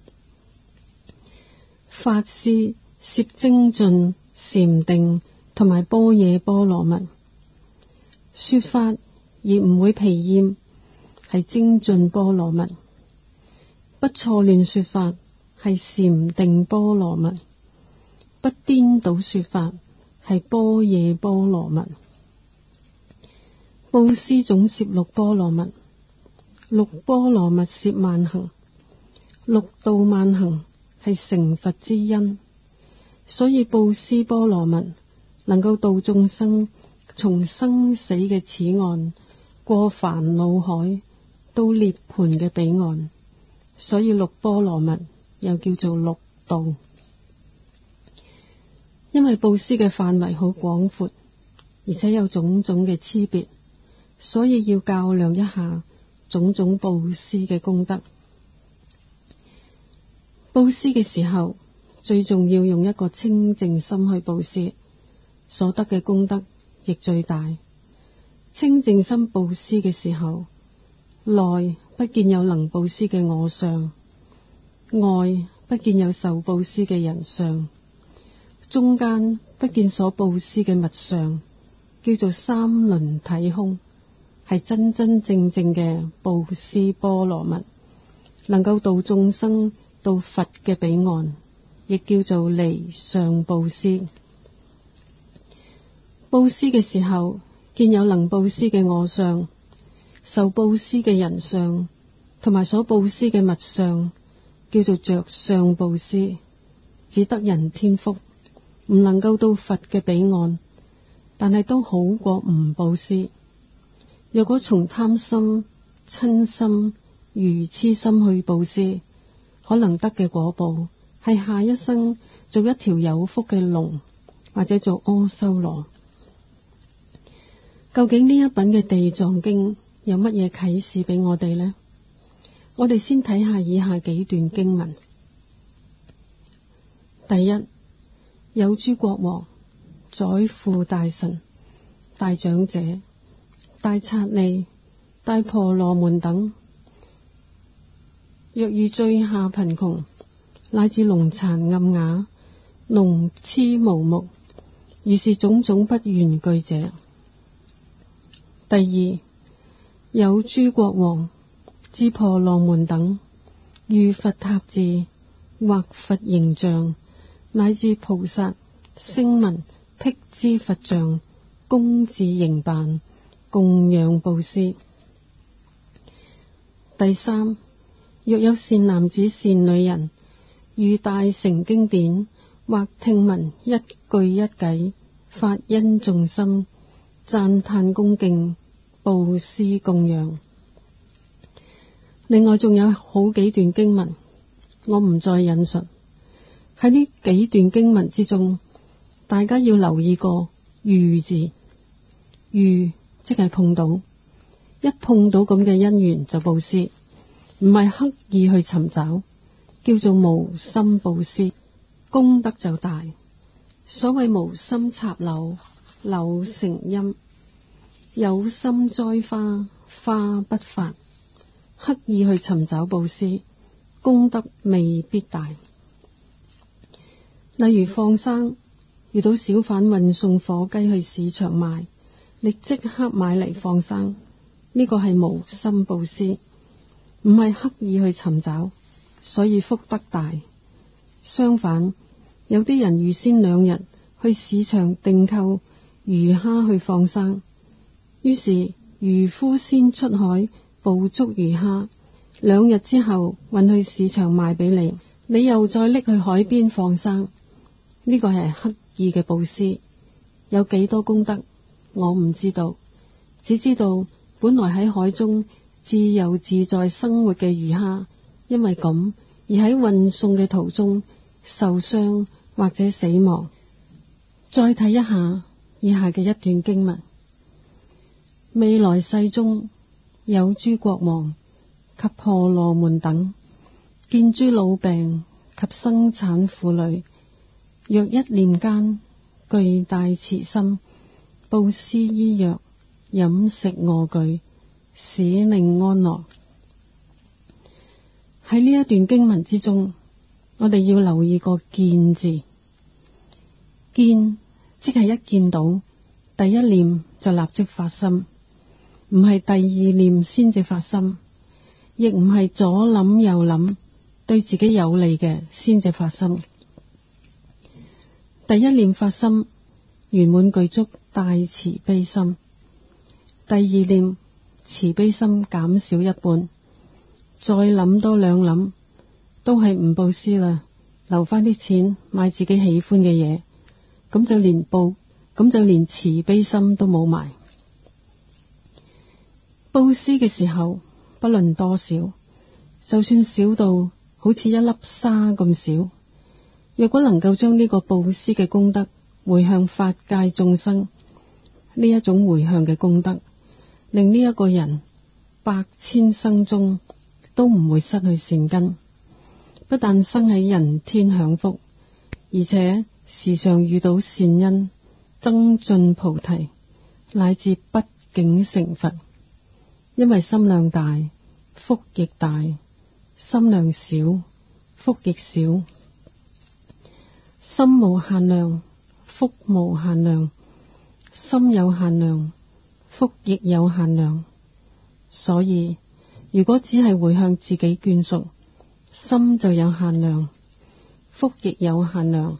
法施攝精進、禪定同埋般若波羅蜜。說法而唔會疲厭，係精進波羅蜜；不錯亂說法，係禪定波羅蜜；不顛倒說法，係般若波羅蜜。布施總攝六波羅蜜，六波羅蜜攝萬行，六度萬行係成佛之因。所以布施波羅蜜能夠度眾生從生死嘅此岸過煩惱海到涅槃嘅彼岸，所以六波羅蜜又叫做六度。因為布施嘅範圍好廣闊，而且有種種嘅差別，所以要較量一下種種布施嘅功德。布施嘅時候，最重要用一個清淨心去布施，所得嘅功德亦最大。清淨心布施嘅時候，內不見有能布施嘅我相，外不見有受布施嘅人相，中間不見所布施嘅物相，叫做三輪體空，係真真正正嘅布施波羅蜜，能夠度眾生到佛嘅彼岸，亦叫做離相布施。布施嘅時候，見有能布施嘅我相、受布施嘅人相，同埋所布施嘅物相，叫做着相布施，只得人天福，唔能夠到佛嘅彼岸，但係都好過唔布施。若果從貪心、嗔心、愚癡心去布施，可能得嘅果報係下一生做一條有福嘅龍，或者做阿修羅。究竟呢一品嘅地藏經有乜嘢啟示俾我哋呢？我哋先睇下以下幾段經文。第一，有諸國王、宰父大臣、大長者、大剎利、大婆羅門等，若遇最下貧窮，乃至聾殘暗啞、聾痴無目，如是種種不緣具者。第二，有諸國王、智婆羅門等，遇佛塔寺或佛形象，乃至菩薩、聲聞、辟支佛像，恭至營辦，供養布施。第三，若有善男子善女人，遇大乘經典，或聽聞一句一偈，發殷重心，讚歎恭敬，布施供養。另外仲有好幾段經文，我唔再引述。喺呢幾段經文之中，大家要留意個遇字，遇即係碰到，一碰到咁嘅因緣就布施，唔係刻意去尋找，叫做無心布施，功德就大。所謂無心插柳，柳成蔭；有心栽花，花不發。刻意去尋找布施，功德未必大。例如放生，遇到小販運送火雞去市場賣，你即刻買嚟放生，呢個係無心布施，唔係刻意去尋找，所以福德大。相反，有啲人預先兩日去市場訂購魚蝦去放生，於是漁夫先出海捕捉魚蝦，兩日之後運去市場賣俾你，你又再拎去海邊放生，呢個係刻意嘅布施。有幾多功德我唔知道，只知道本來喺海中自由自在生活嘅魚蝦，因為咁而喺運送嘅途中受傷或者死亡。再睇一下以下嘅一段經文：未來世中，有諸國王及婆羅門等，見諸老病及生產婦女，若一念間具大慈心，布施醫藥、飲食臥具，使令安樂。喺呢一段經文之中，我哋要留意個見字。見即係一見到，第一念就立即發心。 唔係第二念先至發心，亦唔係左諗右諗對自己有利嘅先至發心。第一念發心圓滿具足大慈悲心，第二念慈悲心減少一半，再諗多兩諗都係唔布施啦，留翻啲錢買自己喜歡嘅嘢，咁就連布咁就連慈悲心都冇埋。布施嘅時候不論多少，就算少到好似一粒沙咁少，若果能夠將呢個布施嘅功德回向法界眾生，呢一種回向嘅功德令呢一個人百千生中都唔會失去善根，不但生喺人天享福，而且時常遇到善因，增進菩提，乃至不竟成佛。因為心量大，福亦大；心量小，福亦小。心無限量，福無限量；心有限量，福亦有限量。所以如果只係回向自己眷屬，心就有限量，福亦有限量。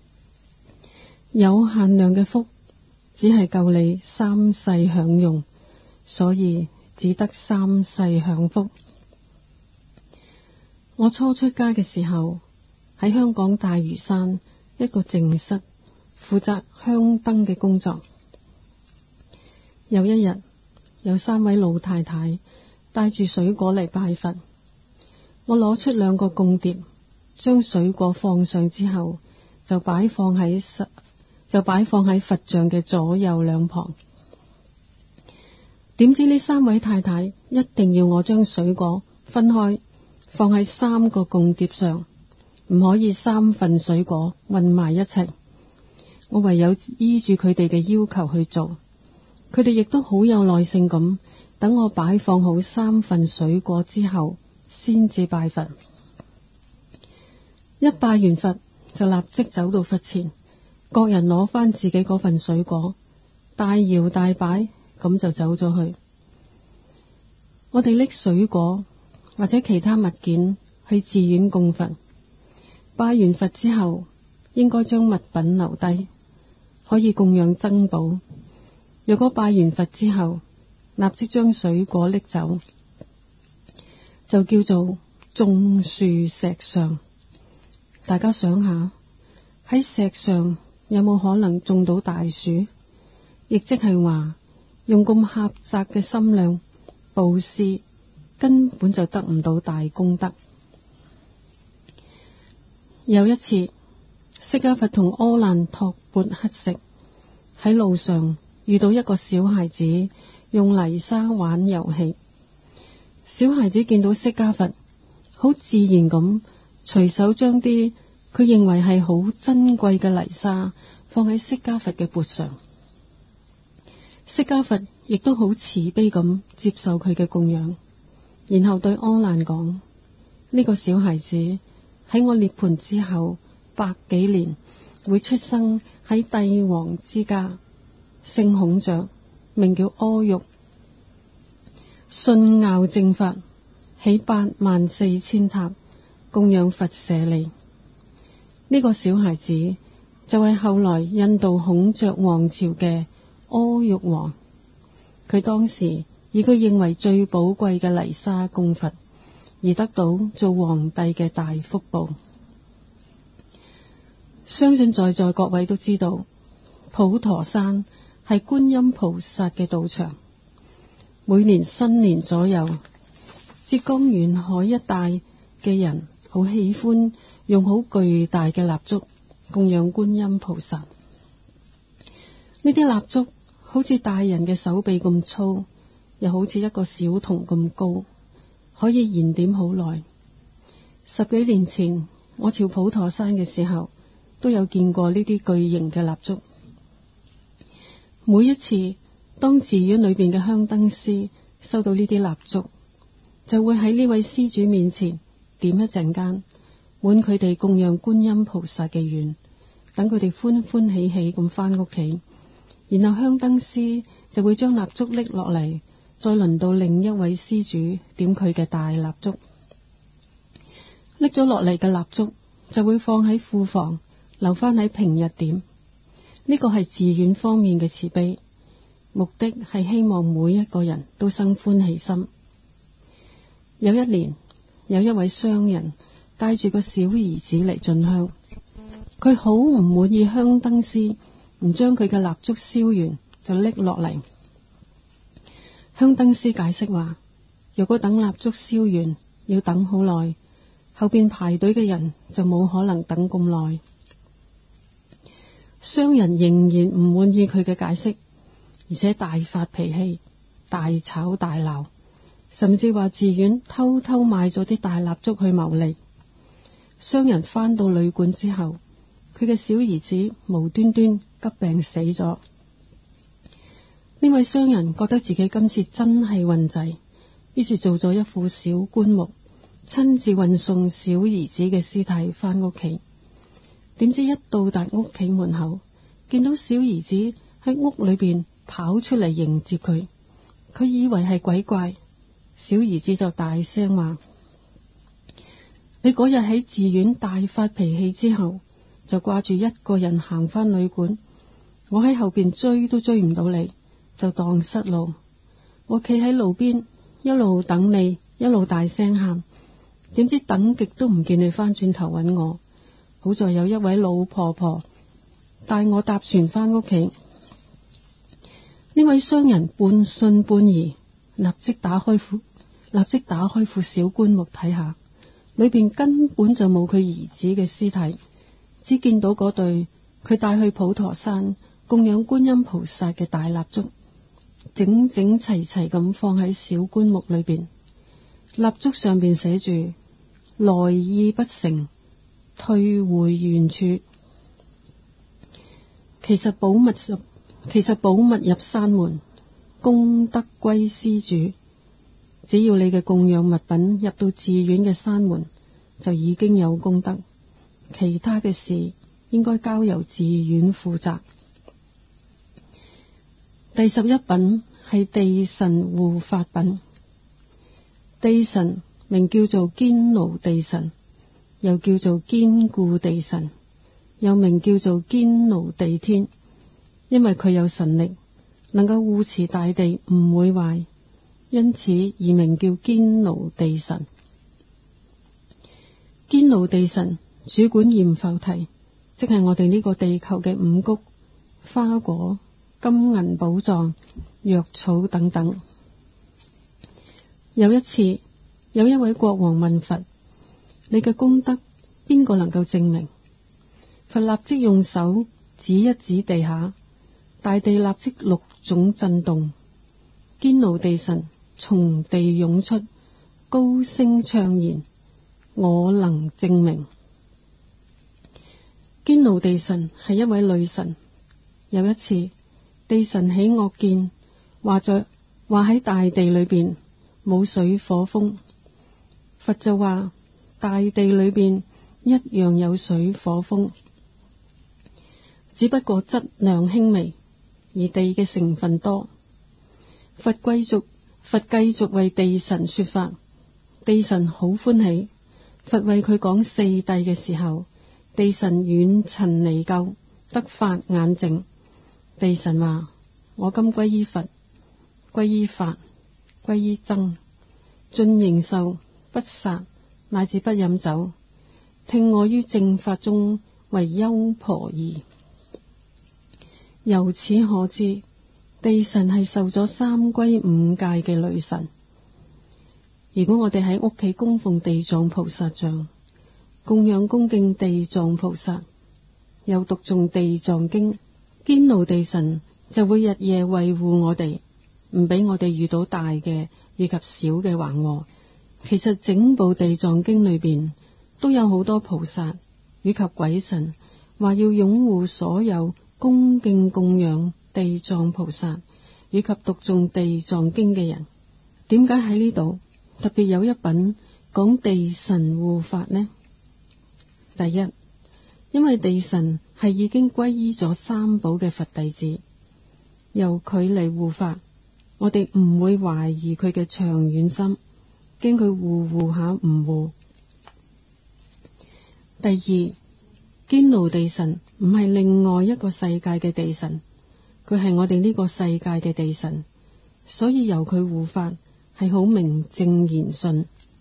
有限量嘅福只係夠你三世享用，所以只得三世享福。我初出家嘅時候，喺香港大嶼山一個淨室負責香燈嘅工作。有一日，有三位老太太帶住水果嚟拜佛，我攞出兩個供碟，將水果放上之後，就擺放喺就擺放喺佛像嘅左右兩旁。點知呢三位太太一定要我將水果分開放喺三個供碟上，唔可以三份水果混埋一齊。我唯有依住佢哋嘅要求去做，佢哋亦都好有耐性咁等我擺放好三份水果之後先至拜佛。一拜完佛就立即走到佛前，各人攞翻自己嗰份水果，大搖大擺咁就走咗去。我哋拎水果或者其他物件去寺院供佛，拜完佛之後應該將物品留低，可以供養僧寶。若果拜完佛之後立即將水果拎走，就叫做種樹石上。大家想下，喺石上有冇可能種到大樹？亦即係話用咁狹窄嘅心量布施，根本就得唔到大功德。有一次，釋迦佛同阿難托缽乞食，喺路上遇到一個小孩子用泥沙玩遊戲。小孩子見到釋迦佛，好自然咁隨手將啲佢認為係好珍貴嘅泥沙放喺釋迦佛嘅缽上。釋迦佛亦都好慈悲咁接受佢嘅供養，然後對阿難講：呢個小孩子喺我涅槃之後百幾年會出生喺帝王之家，姓孔雀，名叫阿育，信拗正法，起八萬四千塔供養佛舍利。呢個小孩子就係後來印度孔雀王朝嘅阿育王，佢當時以佢認為最寶貴嘅泥沙供佛，而得到做皇帝嘅大福報。相信在座各位都知道，普陀山係觀音菩薩嘅道場。每年新年左右，浙江沿海一帶嘅人好喜歡用好巨大嘅蠟燭供養觀音菩薩。呢啲蠟燭好似大人嘅手臂咁粗，又好似一個小童咁高，可以燃點好耐。十幾年前我朝普陀山嘅時候，都有見過呢啲巨型嘅蠟燭。每一次當寺院裏邊嘅香燈師收到呢啲蠟燭，就會喺呢位施主面前點一陣間，滿佢哋供養觀音菩薩嘅願，等佢哋歡歡喜喜咁返屋企。然後香燈師就會將蠟燭拎落嚟， 再輪到另一位施主點佢嘅大蠟燭。拎咗落嚟嘅蠟燭就會放喺庫房，留翻喺平日點。呢個係寺院方面嘅慈悲，目的係希望每一個人都生歡喜心。有一年，有一位商人帶住個小兒子嚟進香，佢好唔滿意香燈師唔將佢嘅蠟燭燒完就拎落嚟。香燈師解釋話，如果等蠟燭燒完要等好耐，後邊排隊嘅人就冇可能等咁耐。商人仍然唔滿意佢嘅解釋，而且大發脾氣，大吵大鬧，甚至話寺院偷偷買咗啲大蠟燭去牟利。商人返到旅館之後，佢嘅小兒子無端端急病死咗。呢位商人覺得自己今次真係運滯，於是做咗一副小棺木，親自運送小兒子嘅屍體返屋企。點知一到達屋企門口，見到小兒子喺屋裏邊跑出嚟迎接佢，佢以為係鬼怪，小兒子就大聲話：你嗰日喺寺院大發脾氣之後，就掛住一個人行返旅館，我喺後邊追都追唔到你，就蕩失路。我企喺路邊一路等你，一路大聲喊，點知等極都唔見你返轉頭揾我。好在有一位老婆婆帶我搭船返屋企。呢位商人半信半疑，立即打開副立即打開副小棺木睇下，裏邊根本就冇佢兒子嘅屍體，只見到嗰對佢帶去普陀山供養觀音菩薩嘅大蠟燭，整整齊齊咁放喺小棺木裏邊。蠟燭上邊寫住：來意不成，退回原處。其實寶物入，其實寶物入山門，功德歸施主。只要你嘅供養物品入到寺院嘅山門，就已經有功德。其他嘅事應該交由寺院負責。第十一品係地神護法品。地神名叫做堅牢地神，又叫做堅固地神，又名叫做堅牢地天，因為佢有神力，能夠護持大地唔會壞，因此而名叫堅牢地神。堅牢地神主管閻浮提，即係我哋呢個地球嘅五穀、花果、金銀寶藏、藥草等等。有一次，有一位國王問佛：你嘅功德邊個能夠證明？佛立即用手指一指地下，大地立即六種震動，堅牢地神從地湧出，高聲暢言：我能證明。堅牢地神係一位女神。有一次，地神起惡見，話在話喺大地裏邊冇水火風。佛就話大地裏邊一樣有水火風，只不過質量輕微，而地嘅成分多。佛繼續佛繼續為地神說法，地神好歡喜。佛為佢講四諦嘅時候，地神遠塵離垢，得法眼淨。地神話：我今歸依佛，歸依法，歸依僧，盡形壽，不殺，乃至不飲酒，聽我於正法中為優婆夷。由此可知，地神係受咗三歸五戒嘅女神。如果我哋喺屋企供奉地藏菩薩像，供養恭敬地藏菩薩，又讀誦地藏經，堅牢地神就會日夜維護我哋，唔俾我哋遇到大嘅以及小嘅橫禍。其實整部地藏經裏邊都有好多菩薩以及鬼神話要擁護所有恭敬供養地藏菩薩以及讀誦地藏經嘅人。點解喺呢度特別有一品講地神護法呢？第一，因為地神係已經皈依咗三寶嘅佛弟子，由佢嚟護法， 我哋唔會懷疑佢嘅長遠心，驚佢護護下唔護。第二，堅牢地神唔係另外一個世界嘅地神，佢係我哋呢個世界嘅地神，所以由佢護法係好名正言順。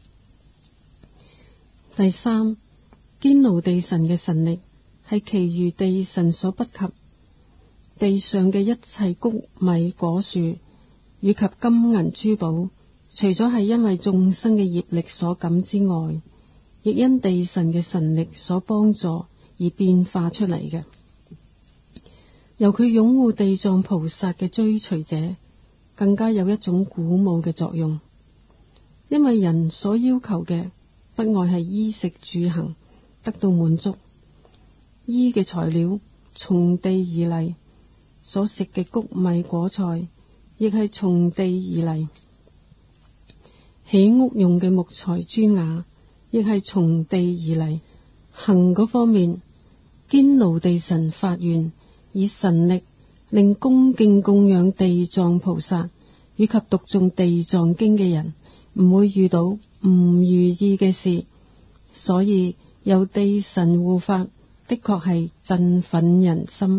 第三，堅牢地神嘅神力係其餘地神所不及，地上嘅一切穀米果樹以及金銀珠寶，除咗係因為眾生嘅業力所感之外，亦因地神嘅神力所幫助而變化出嚟嘅。由佢擁護地藏菩薩嘅追隨者，更加有一種鼓舞嘅作用，因為人所要求嘅不外係衣食住行得到滿足，衣嘅材料從地而嚟，所食嘅穀米果菜亦係從地而嚟，起屋用嘅木材磚瓦亦係從地而嚟。行嗰方面，堅牢地神發願以神力令恭敬供養地藏菩薩以及讀誦地藏經嘅人唔會遇到唔如意嘅事，所以由地神護法的確係振奮人心。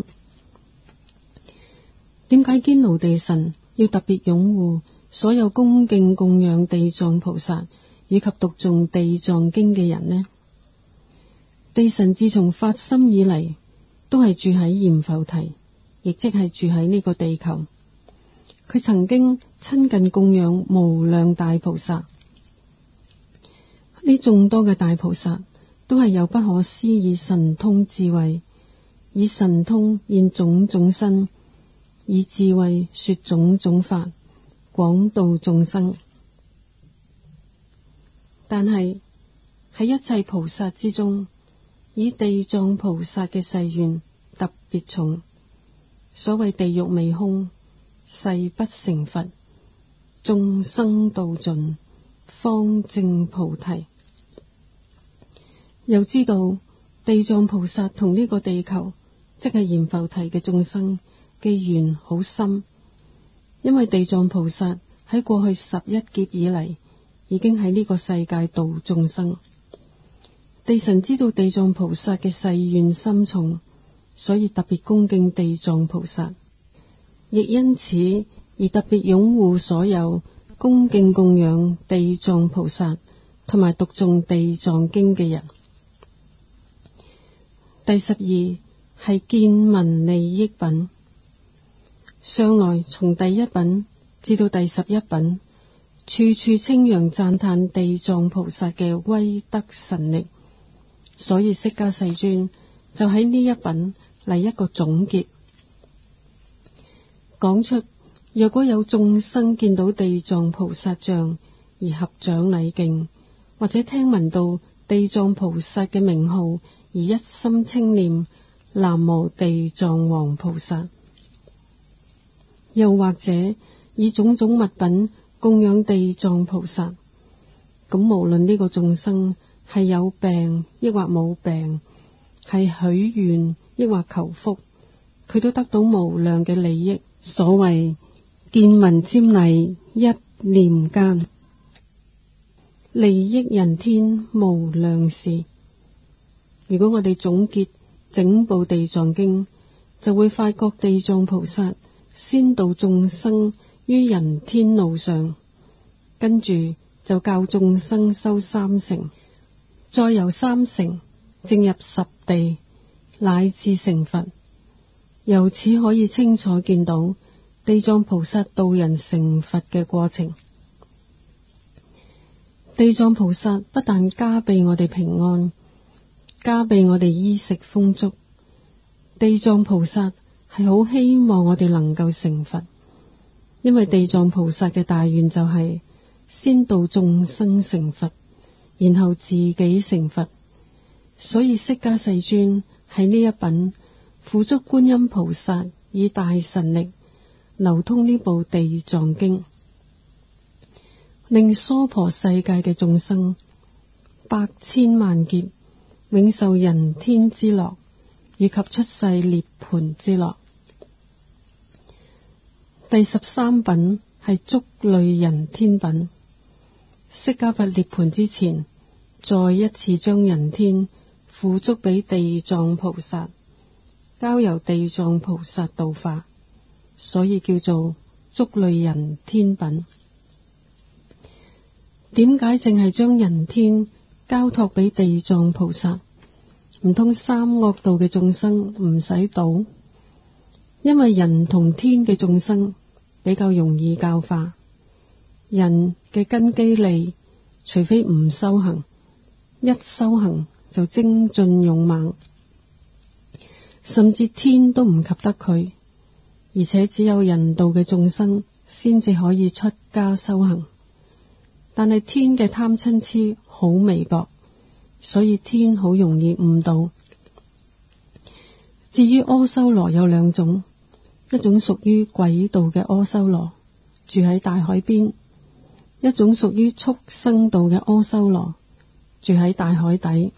點解堅牢地神要特別擁護所有恭敬供養地藏菩薩以及讀誦地藏經嘅人呢？地神自從發心以嚟，都係住喺閻浮提，亦即係住喺呢個地球。佢曾經親近供養無量大菩薩，呢眾多嘅大菩薩都係有不可思議神通智慧，以神通現種種身，以智慧說種種法，廣度眾生。但係喺一切菩薩之中，以地藏菩薩嘅誓願特別重。所謂地獄未空，誓不成佛，眾生度盡，方證菩提。又知道地藏菩薩同呢個地球，即係閻浮提嘅眾生嘅緣好深，因為地藏菩薩喺過去十一劫以嚟，已經喺呢個世界度眾生。地神知道地藏菩薩嘅誓願深重，所以特別恭敬地藏菩薩，亦因此而特別擁護所有恭敬供養地藏菩薩同埋讀誦地藏經嘅人。第十二係見聞利益品，上來從第一品至到第十一品，處處稱揚讚嘆地藏菩薩嘅威德神力，所以釋迦世尊就喺呢一品嚟一個總結，講出若果有眾生見到地藏菩薩像而合掌禮敬，或者聽聞到地藏菩薩嘅名號而一心稱念南無地藏王菩薩，又或者以種種物品供養地藏菩薩，咁無論呢個眾生係有病抑或冇病，係許願抑或求福，佢都得到無量嘅利益。所謂見聞瞻禮一念間，利益人天無量事。如果我哋總結整部地藏經，就會發覺地藏菩薩先導眾生於人天路上，跟住就教眾生修三乘，再由三乘正入十地，乃至成佛。由此可以清楚見到地藏菩薩導人成佛嘅過程。地藏菩薩不但加庇我哋平安，加庇我哋衣食豐足，地藏菩薩係好希望我哋能夠成佛，因為地藏菩薩嘅大願就係先導眾生成佛，然後自己成佛。所以釋迦世尊喺呢一品輔助觀音菩薩以大神力流通呢部地藏經，令娑婆世界嘅眾生百千萬劫永受人天之樂，以及出世涅槃之樂。第十三品係足類人天品。釋迦佛涅槃之前，再一次將人天付囑俾地藏菩薩，交由地藏菩薩度化，所以叫做足類人天品。點解淨係將人天交託俾地藏菩薩？唔通三惡道嘅眾生唔使度？因為人同天嘅眾生比較容易教化。人嘅根基利，除非唔修行，一修行就精進勇猛，甚至天都唔及得佢。而且只有人道嘅眾生先至可以出家修行。但係天嘅貪嗔癡好微薄，所以天好容易誤導。至於阿修羅有兩種，一種屬於鬼道嘅阿修羅，住喺大海邊；一種屬於畜生道嘅阿修羅，住喺大海底。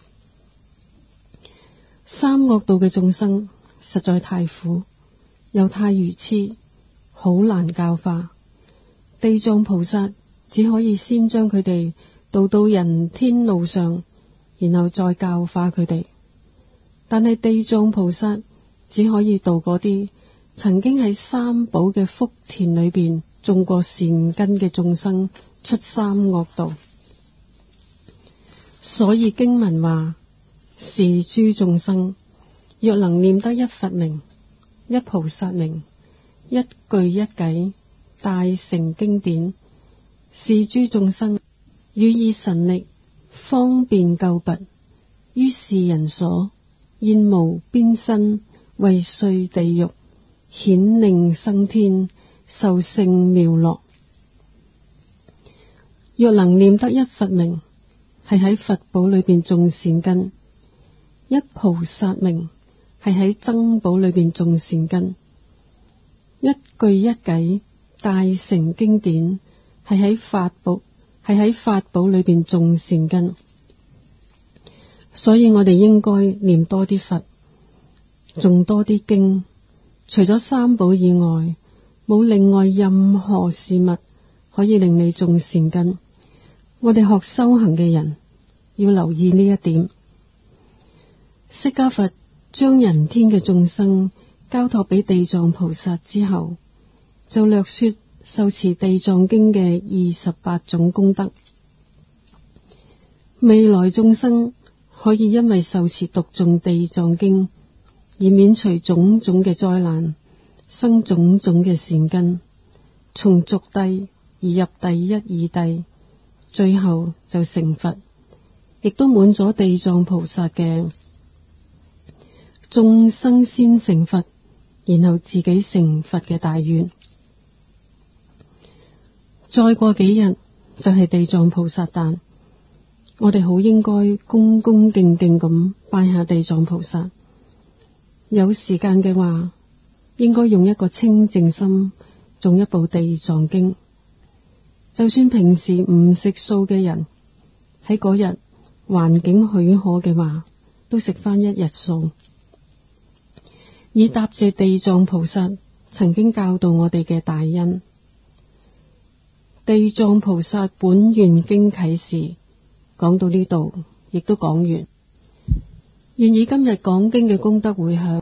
三惡道嘅眾生實在太苦，又太愚癡，好難教化。地藏菩薩只可以先將佢哋導到人天路上，然後再教化佢哋。但係地藏菩薩只可以導嗰啲曾經喺三寶嘅福田裏邊種過善根嘅眾生出三惡道。所以經文話：是諸眾生若能念得一佛名、一菩薩名、一句一偈，大乘經典，是諸眾生予以神力，方便救拔，於是人所現無邊身，為碎地獄，顯令生天，受勝妙樂。若能念得一佛名，係喺佛寶裏邊種善根；一菩薩名，係喺僧寶裏邊種善根；一句一偈，大乘經典，係喺法寶，係喺法寶裏邊種善根。所以我哋應該念多啲佛，誦多啲經。除咗三寶以外，冇另外任何事物可以令你種善根。我哋學修行嘅人要留意呢一點。釋迦佛將人天嘅眾生交託俾地藏菩薩之後，就略說受持地藏經嘅二十八種功德。未來眾生可以因為受持讀誦地藏經而免除種種嘅災難，生種種嘅善根，從俗諦而入第一義諦，最後就成佛，亦都滿咗地藏菩薩嘅眾生先成佛，然後自己成佛嘅大願。再過幾日就係地藏菩薩誕，我哋好應該恭恭敬敬咁拜下地藏菩薩。有時間嘅話，應該用一個清淨心誦一部地藏經。就算平時唔食素嘅人，喺嗰日環境許可嘅話，都食翻一日素，以答謝地藏菩薩曾經教導我哋嘅大恩。地藏菩薩本願經啟示講到呢度，亦都講完。願以今日講經嘅功德回向，